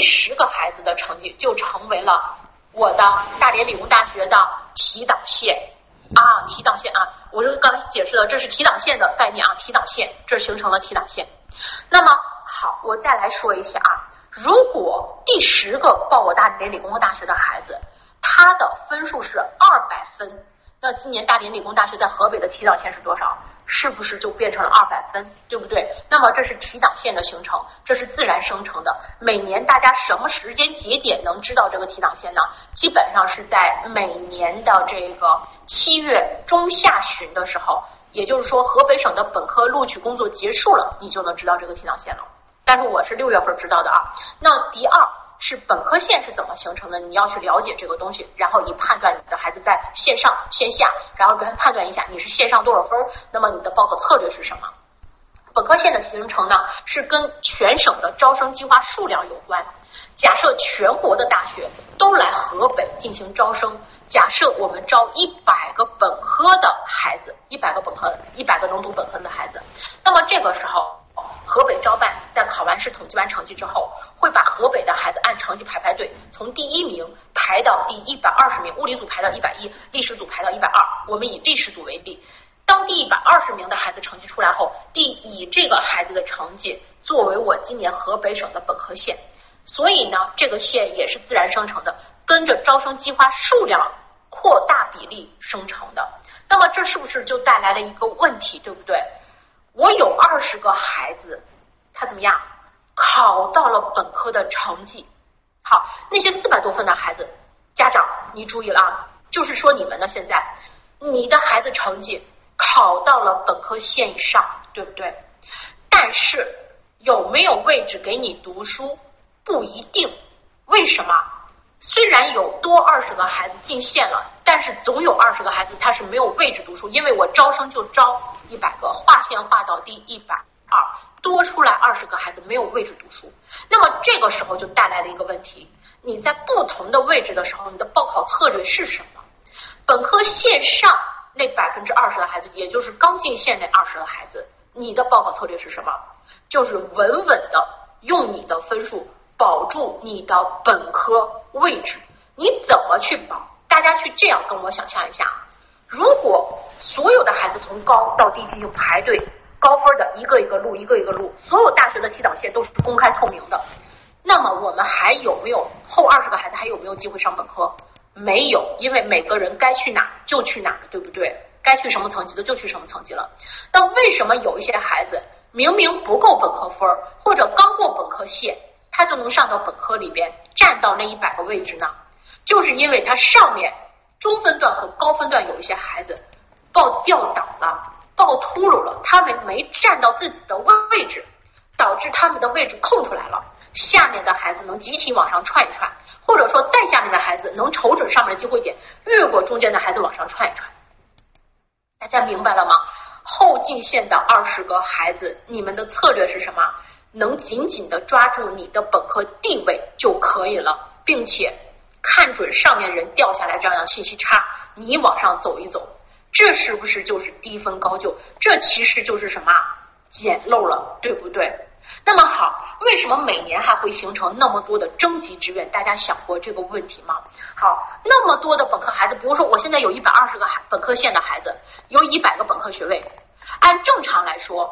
10个孩子的成绩就成为了我的大连理工大学的提档线啊，提档线啊，我就刚才解释了，这是提档线的概念啊，提档线，这形成了提档线。那么好，我再来说一下啊，如果第10个报我大连理工大学的孩子，他的分数是200分，那今年大连理工大学在河北的提档线是多少？是不是就变成了200分，对不对？那么这是提档线的形成，这是自然生成的。每年大家什么时间节点能知道这个提档线呢？基本上是在每年的这个7月中下旬的时候，也就是说河北省的本科录取工作结束了，你就能知道这个提档线了。但是我是6月份知道的啊。那第二是本科线是怎么形成的，你要去了解这个东西，然后你判断你的孩子在线上线下，然后判断一下你是线上多少分，那么你的报考策略是什么。本科线的形成呢，是跟全省的招生计划数量有关。假设全国的大学都来河北进行招生，假设我们招100个本科的孩子，100个能读本科的孩子，那么这个时候河北招办在考完试统计完成绩之后，会把河北的孩子按成绩排队，从第1名排到第120名，物理组排到110，历史组排到120。我们以历史组为例，当第120名的孩子成绩出来后，以这个孩子的成绩作为我今年河北省的本科线，所以呢，这个线也是自然生成的，跟着招生计划数量扩大比例生成的。那么这是不是就带来了一个问题，对不对？我有20个孩子，他怎么样？考到了本科的成绩。好，那些400多分的孩子，家长你注意了啊，就是说你们呢，现在你的孩子成绩考到了本科线以上，对不对？但是有没有位置给你读书不一定。为什么？虽然有多20个孩子进线了，但是总有20个孩子他是没有位置读书，因为我招生就招100个，划线划到第120，多出来20个孩子没有位置读书。那么这个时候就带来了一个问题，你在不同的位置的时候，你的报考策略是什么？本科线上那20%的孩子，也就是刚进线那20个孩子，你的报考策略是什么？就是稳稳的用你的分数保住你的本科位置。你怎么去保？大家去这样跟我想象一下，如果所有的孩子从高到低进行排队，高分的一个一个录，所有大学的提档线都是公开透明的，那么我们还有没有后20个孩子还有没有机会上本科？没有，因为每个人该去哪就去哪，对不对？该去什么层级的就去什么层级了。那为什么有一些孩子明明不够本科分，或者刚过本科线，他就能上到本科里边，占到那100个位置呢？就是因为他上面中分段和高分段有一些孩子报调档了，报秃噜了，他们没占到自己的位置，导致他们的位置空出来了，下面的孩子能集体往上窜一窜，或者说再下面的孩子能瞅准上面的机会点，越过中间的孩子往上窜一窜。大家明白了吗？后进线的20个孩子，你们的策略是什么？能紧紧的抓住你的本科地位就可以了，并且看准上面人掉下来这样的信息差，你往上走一走，这是不是就是低分高就？这其实就是什么？捡漏了，对不对？那么好，为什么每年还会形成那么多的征集志愿？大家想过这个问题吗？好，那么多的本科孩子，比如说我现在有120个本科线的孩子，有100个本科学位，按正常来说，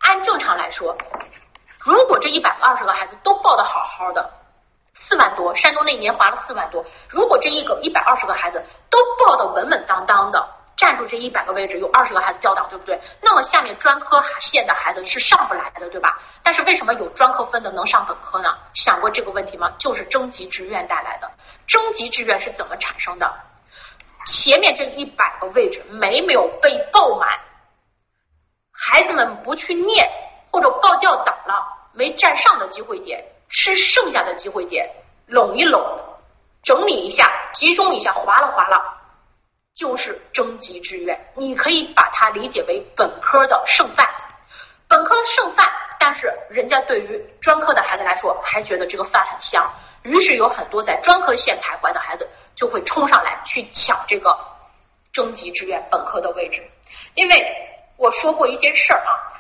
如果这120个孩子都报得好好的，4万多，山东那一年划了4万多，如果这120个孩子都报得稳稳当当的，站住这100个位置，有20个孩子调档，对不对？那么下面专科线的孩子是上不来的，对吧？但是为什么有专科分的能上本科呢？想过这个问题吗？就是征集志愿带来的。征集志愿是怎么产生的？前面这100个位置没有被报满，孩子们不去念或者报调档了，没站上的机会点，是剩下的机会点，拢一拢，整理一下，集中一下，划拉，就是征集志愿。你可以把它理解为本科的剩饭，但是人家对于专科的孩子来说还觉得这个饭很香，于是有很多在专科线徘徊的孩子就会冲上来去抢这个征集志愿本科的位置。因为我说过一件事儿啊，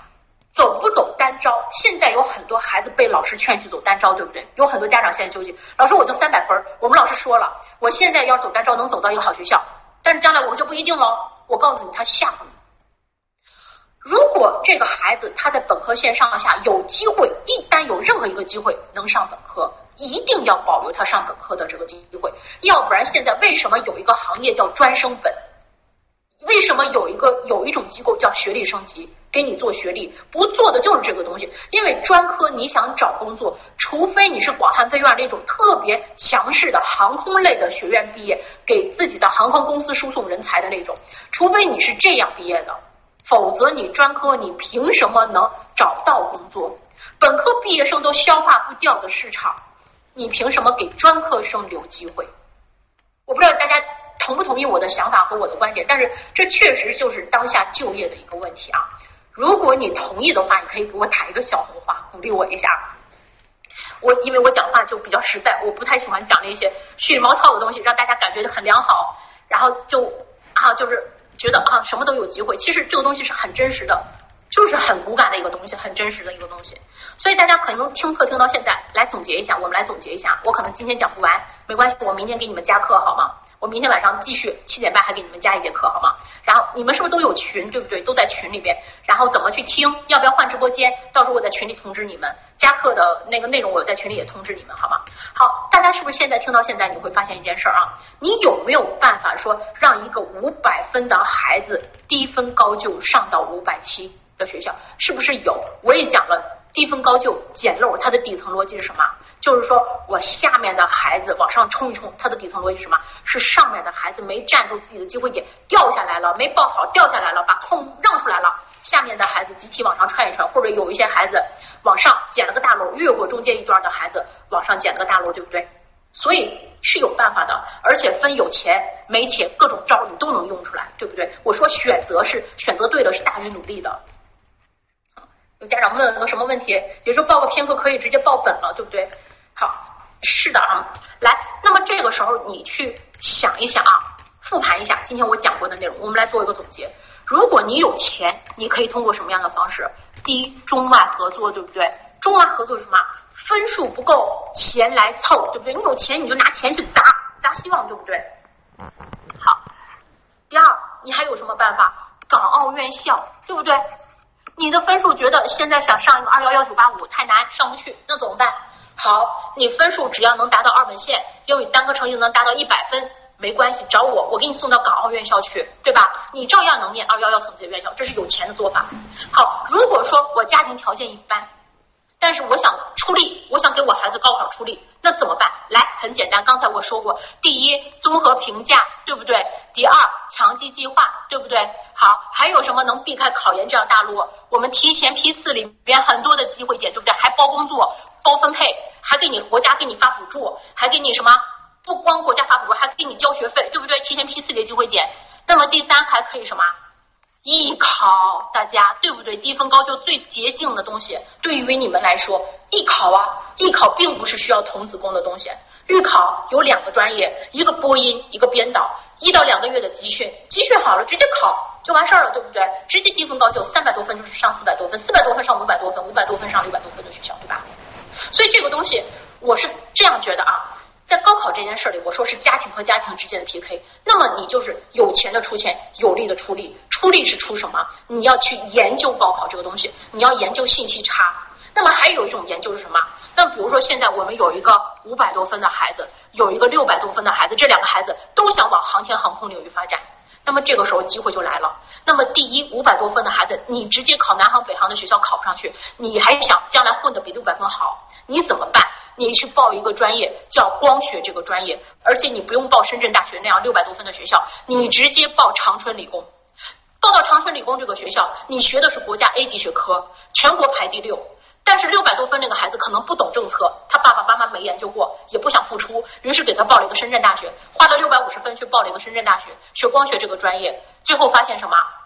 走不走单招？现在有很多孩子被老师劝去走单招，对不对？有很多家长现在纠结，老师我就300分，我们老师说了，我现在要走单招能走到一个好学校，但是将来我就不一定了。我告诉你，他吓唬你。如果这个孩子他在本科线上下有机会，一旦有任何一个机会能上本科，一定要保留他上本科的这个机会，要不然现在为什么有一个行业叫专升本？为什么有一种机构叫学历升级，给你做学历，不做的就是这个东西。因为专科你想找工作，除非你是广汉分院那种特别强势的航空类的学院毕业，给自己的航空公司输送人才的那种，除非你是这样毕业的，否则你专科你凭什么能找到工作？本科毕业生都消化不掉的市场，你凭什么给专科生留机会？我不知道大家同不同意我的想法和我的观点，但是这确实就是当下就业的一个问题啊。如果你同意的话，你可以给我打一个小红花，鼓励我一下。因为我讲话就比较实在，我不太喜欢讲那些虚里毛套的东西，让大家感觉很良好，然后就是觉得什么都有机会。其实这个东西是很真实的，就是很骨感的一个东西，很真实的一个东西。所以大家可能听课听到现在，来总结一下，我们来总结一下。我可能今天讲不完，没关系，我明天给你们加课好吗？我明天晚上继续7点半还给你们加一节课好吗？然后你们是不是都有群，对不对？都在群里边，然后怎么去听，要不要换直播间，到时候我在群里通知你们，加课的那个内容我在群里也通知你们好吗？好，大家是不是现在听到现在你会发现一件事啊？你有没有办法说让一个500分的孩子低分高就上到570的学校？是不是有？我也讲了，低分高就捡漏，它的底层逻辑是什么？就是说我下面的孩子往上冲一冲，它的底层逻辑是什么？是上面的孩子没站住自己的机会点，掉下来了，没抱好掉下来了，把空让出来了，下面的孩子集体往上窜一窜，或者有一些孩子往上捡了个大楼，越过中间一段的孩子往上捡了个大楼，对不对？所以是有办法的，而且分有钱没钱各种招你都能用出来，对不对？我说选择对的是大于努力的。有家长问了个什么问题？比如说报个偏科可以直接报本了，对不对？好，是的啊。来，那么这个时候你去想一想啊，复盘一下今天我讲过的内容，我们来做一个总结。如果你有钱，你可以通过什么样的方式？第一，中外合作，对不对？中外合作是什么？分数不够，钱来凑，对不对？你有钱你就拿钱去砸希望，对不对？好，第二，你还有什么办法？港澳院校，对不对？你的分数觉得现在想上一个211、985太难，上不去，那怎么办？好，你分数只要能达到2本线，英语单科成绩能达到100分，没关系，找我给你送到港澳院校去，对吧？你照样能念211层级的院校，这是有钱的做法。好，如果说我家庭条件一般，但是我想出力，我想给我孩子高考出力，那怎么办？来，很简单，刚才我说过，第一，综合评价，对不对？第二，强基计划，对不对？好，还有什么能避开考研这样大路？我们提前批次里边很多的机会点，对不对？还包工作、包分配，还给你国家给你发补助，还给你什么？不光国家发补助，还给你交学费，对不对？提前批次里的机会点。那么第三还可以什么？艺考，大家对不对？低分高就最捷径的东西，对于你们来说，艺考并不是需要童子功的东西。预考有2个专业，一个播音，一个编导，1到2个月的集训好了，直接考就完事儿了，对不对？直接低分高就300多分就是上400多分，400多分上500多分，500多分上600多分的学校，对吧？所以这个东西我是这样觉得啊。在高考这件事里，我说是家庭和家庭之间的 PK， 那么你就是有钱的出钱，有力的出力。出力是出什么？你要去研究高考这个东西，你要研究信息差。那么还有一种研究是什么？那比如说现在我们有一个500多分的孩子，有一个600多分的孩子，这2个孩子都想往航天航空领域发展。那么这个时候机会就来了。那么第一，500多分的孩子，你直接考南航北航的学校考不上去，你还想将来混得比600分好，你怎么办？你去报一个专业叫光学这个专业，而且你不用报深圳大学那样600多分的学校，你直接报长春理工。报到长春理工这个学校，你学的是国家 A 级学科，全国排第6。但是600多分那个孩子可能不懂政策，他爸爸妈妈没研究过，也不想付出，于是给他报了一个深圳大学，花了650分去报了一个深圳大学，学光学这个专业，最后发现什么？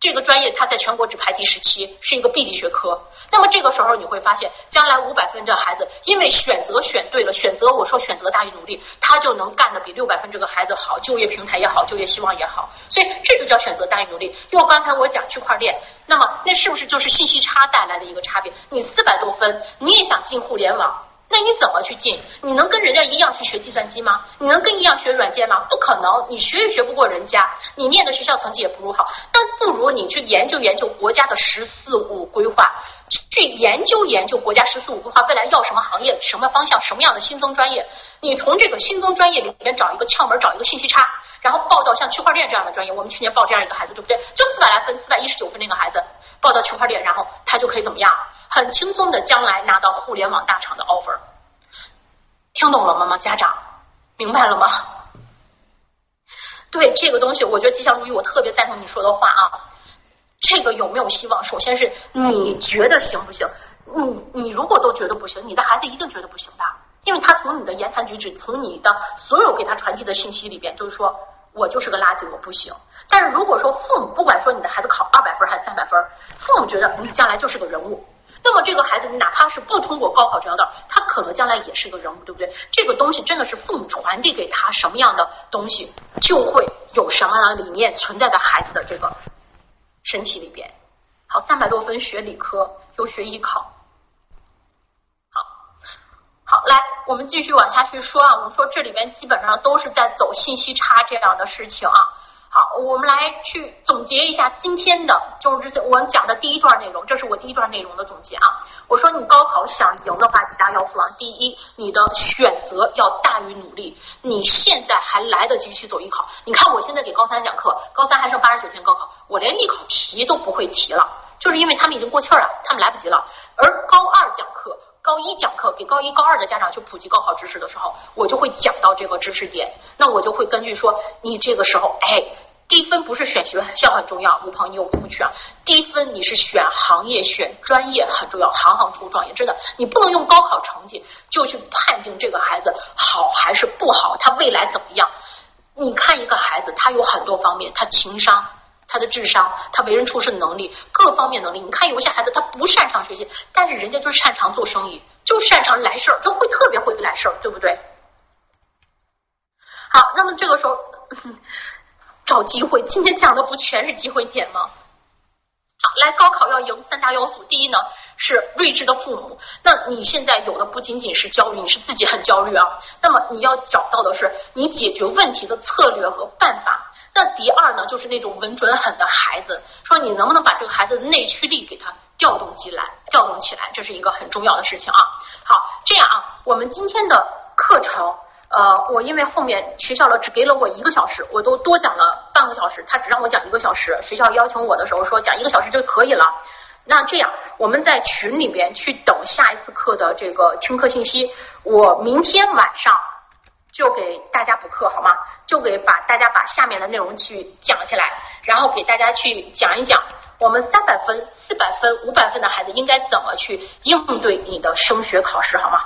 这个专业它在全国只排第17，是一个 B 级学科。那么这个时候你会发现，将来500分这孩子，因为选择选对了，选择大于努力，他就能干得比600分这个孩子好，就业平台也好，就业希望也好。所以这就叫选择大于努力。又刚才我讲区块链，那么那是不是就是信息差带来的一个差别？你400多分，你也想进互联网，那你怎么去进？你能跟人家一样去学计算机吗？你能跟一样学软件吗？不可能，你学也学不过人家，你念的学校成绩也不如好。但不如你去研究研究国家的14-5规划，去研究研究国家14-5规划未来要什么行业、什么方向、什么样的新增专业。你从这个新增专业里面找一个窍门，找一个信息差，然后报到像区块链这样的专业。我们去年报这样一个孩子，对不对？就400来分，419分那个孩子报到区块链，然后他就可以怎么样？很轻松的将来拿到互联网大厂的 offer。听懂了吗？家长明白了吗？对这个东西，我觉得吉祥如意，我特别赞同你说的话啊。这个有没有希望？首先是你觉得行不行？你如果都觉得不行，你的孩子一定觉得不行的，因为他从你的言谈举止，从你的所有给他传递的信息里边，就是说我就是个垃圾，我不行。但是如果说父母不管说你的孩子考200分还是300分，父母觉得你将来就是个人物。那么这个孩子，你哪怕是不通过高考这条道，他可能将来也是一个人物，对不对？这个东西真的是父母传递给他什么样的东西，就会有什么样的理念存在在孩子的这个身体里边。好，300多分学理科又学艺考，好，来，我们继续往下去说啊。我们说这里边基本上都是在走信息差这样的事情啊。好，我们来去总结一下今天的，就是我们讲的第一段内容，这是我第一段内容的总结啊。我说你高考想赢的话，几大要素啊。第一，你的选择要大于努力，你现在还来得及去走艺考。你看我现在给高3讲课，高3还剩89天高考，我连艺考题都不会提了，就是因为他们已经过气了，他们来不及了。而高2讲课，高1讲课给高1、高2的家长去普及高考知识的时候，我就会讲到这个知识点，那我就会根据说你这个时候，低分不是选学校很重要，吴鹏你有空去啊。低分你是选行业、选专业很重要，行行出状元，真的，你不能用高考成绩就去判定这个孩子好还是不好，他未来怎么样。你看一个孩子，他有很多方面，他情商、他的智商、他为人处事能力，各方面能力。你看有些孩子他不擅长学习，但是人家就是擅长做生意，就擅长来事儿，就会特别会来事儿，对不对？好，那么这个时候找机会，今天讲的不全是机会点吗？好，来，高考要赢3大要素。第一呢是睿智的父母，那你现在有的不仅仅是焦虑，你是自己很焦虑啊。那么你要找到的是你解决问题的策略和办法。那第二呢，就是那种稳准狠的孩子，说你能不能把这个孩子的内驱力给他调动起来，这是一个很重要的事情啊。好，这样啊，我们今天的课程。我因为后面学校只给了我1个小时，我都多讲了半个小时，他只让我讲1个小时。学校邀请我的时候说讲1个小时就可以了。那这样我们在群里边去等下一次课的这个听课信息，我明天晚上就给大家补课好吗？就给大家把下面的内容去讲起来，然后给大家去讲一讲我们300分、400分、500分的孩子应该怎么去应对你的升学考试好吗？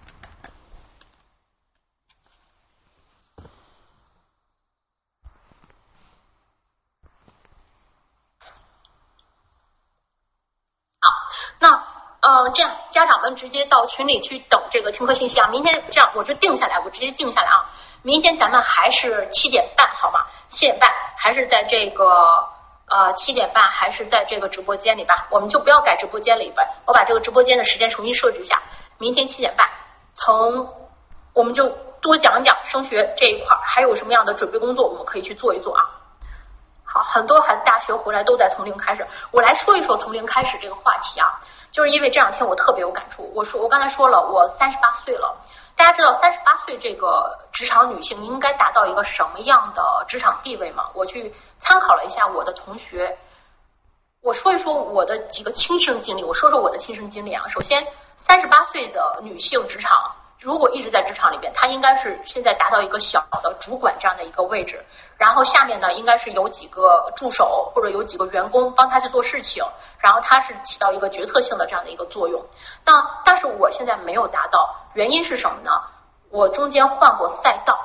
那这样家长们直接到群里去等这个听课信息啊。明天这样我就定下来，我直接定下来啊。明天咱们还是7点半好吗？7点半还是在这个7点半还是在这个直播间里吧，我们就不要改直播间里边，我把这个直播间的时间重新设置一下。明天7点半，我们就多讲讲升学这一块还有什么样的准备工作，我们可以去做一做啊。好，很多孩子大学回来都在从零开始，我来说一说从零开始这个话题啊，就是因为这两天我特别有感触。我刚才说了，我38岁了，大家知道38岁这个职场女性应该达到一个什么样的职场地位吗？我去参考了一下我的同学，我说一说我的几个亲身经历，我说说我的亲身经历啊。首先，38岁的女性职场，如果一直在职场里边，她应该是现在达到一个小的主管这样的一个位置，然后下面呢应该是有几个助手或者有几个员工帮她去做事情，然后她是起到一个决策性的这样的一个作用。但是我现在没有达到，原因是什么呢？我中间换过赛道，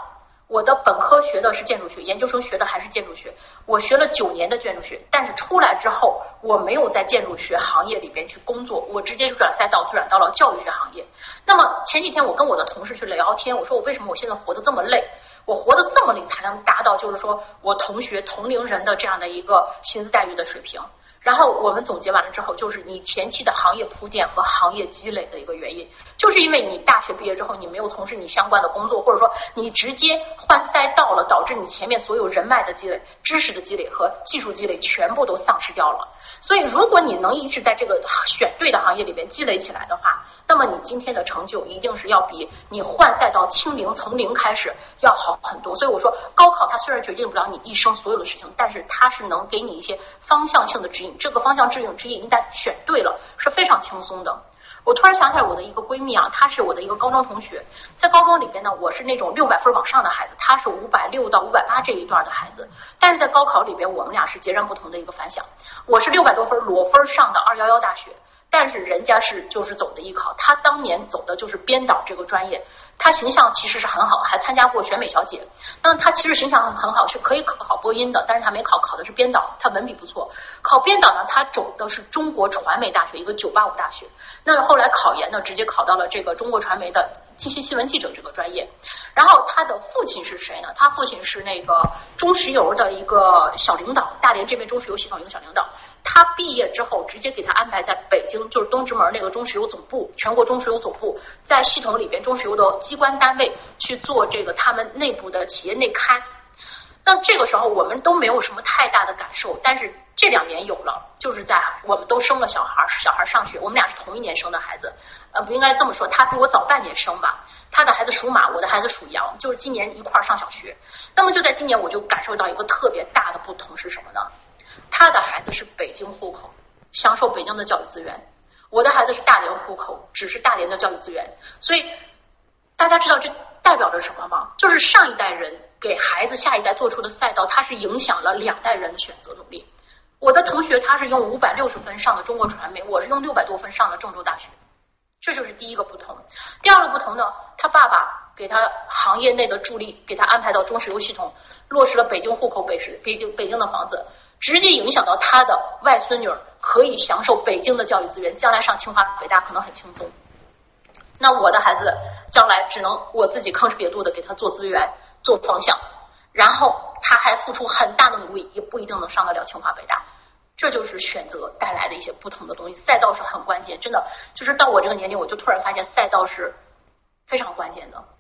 我的本科学的是建筑学，研究生学的还是建筑学，我学了9年的建筑学，但是出来之后我没有在建筑学行业里边去工作，我直接就转赛道，转到了教育学行业。那么前几天我跟我的同事去聊天，我说我为什么我现在活得这么累，我活得这么累才能达到就是说我同学同龄人的这样的一个薪资待遇的水平。然后我们总结完了之后，就是你前期的行业铺垫和行业积累的一个原因，就是因为你大学毕业之后你没有从事你相关的工作，或者说你直接换赛道了，导致你前面所有人脉的积累、知识的积累和技术积累全部都丧失掉了。所以如果你能一直在这个选对的行业里面积累起来的话，那么你今天的成就一定是要比你换赛道清零从零开始要好很多。所以我说高考它虽然决定不了你一生所有的事情，但是它是能给你一些方向性的指引，这个方向指引一旦选对了是非常轻松的。我突然想起来我的一个闺蜜啊，她是我的一个高中同学，在高中里边呢，我是那种600分往上的孩子，她是560到580这一段的孩子，但是在高考里边我们俩是截然不同的一个反响。我是600多分裸分上的211大学，但是人家就是走的艺考，他当年走的就是编导这个专业，他形象其实是很好，还参加过选美小姐。那他其实形象很好，是可以考播音的，但是他没考的是编导，他文笔不错。考编导呢，他走的是中国传媒大学，一个985大学。那后来考研呢，直接考到了这个中国传媒的信息新闻记者这个专业。然后他的父亲是谁呢？他父亲是那个中石油的一个小领导，大连这边中石油系统一个小领导。他毕业之后直接给他安排在北京，就是东直门那个中石油总部，全国中石油总部，在系统里边中石油的机关单位去做这个他们内部的企业内刊。那这个时候我们都没有什么太大的感受，但是这2年有了，就是在我们都生了小孩上学，我们俩是同一年生的孩子，不应该这么说，他比我早半年生吧，他的孩子属马，我的孩子属羊，就是今年一块上小学。那么就在今年我就感受到一个特别大的不同是什么呢？他的孩子是北京户口，享受北京的教育资源，我的孩子是大连户口，只是大连的教育资源。所以大家知道这代表着什么吗？就是上一代人给孩子下一代做出的赛道，它是影响了2代人的选择能力。我的同学他是用560分上的中国传媒，我是用600多分上的郑州大学，这就是第一个不同。第二个不同呢，他爸爸给他行业内的助力，给他安排到中石油系统，落实了北京户口，北京的房子，直接影响到他的外孙女可以享受北京的教育资源，将来上清华北大可能很轻松。那我的孩子将来只能我自己吭哧瘪肚的给他做资源做方向，然后他还付出很大的努力，也不一定能上得了清华北大。这就是选择带来的一些不同的东西，赛道是很关键，真的就是到我这个年龄，我就突然发现赛道是非常关键的。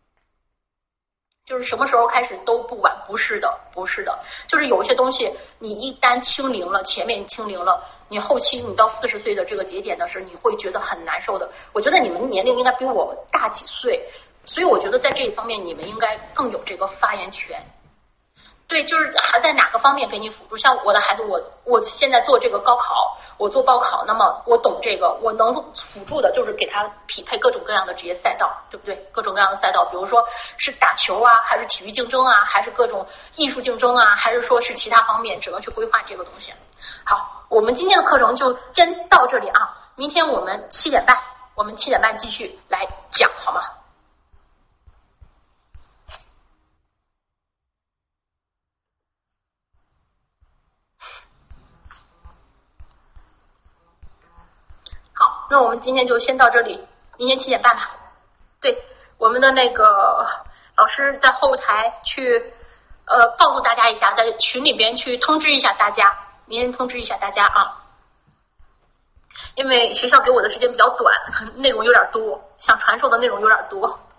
就是什么时候开始都不晚，不是的，就是有一些东西你一旦清零了，前面清零了，你后期你到40岁的这个节点的时候，你会觉得很难受的。我觉得你们年龄应该比我大几岁，所以我觉得在这一方面你们应该更有这个发言权。对，就是还在哪个方面给你辅助，像我的孩子，我现在做这个高考，我做报考，那么我懂这个，我能辅助的就是给他匹配各种各样的职业赛道，对不对？各种各样的赛道，比如说是打球啊，还是体育竞争啊，还是各种艺术竞争啊，还是说是其他方面，只能去规划这个东西。好，我们今天的课程就先到这里啊，明天我们7点半继续来讲，好吗？那我们今天就先到这里，明天7点半吧。对，我们的那个老师在后台去告诉大家一下，在群里边去通知一下大家，明天通知一下大家啊。因为学校给我的时间比较短，内容有点多，想传授的内容有点多。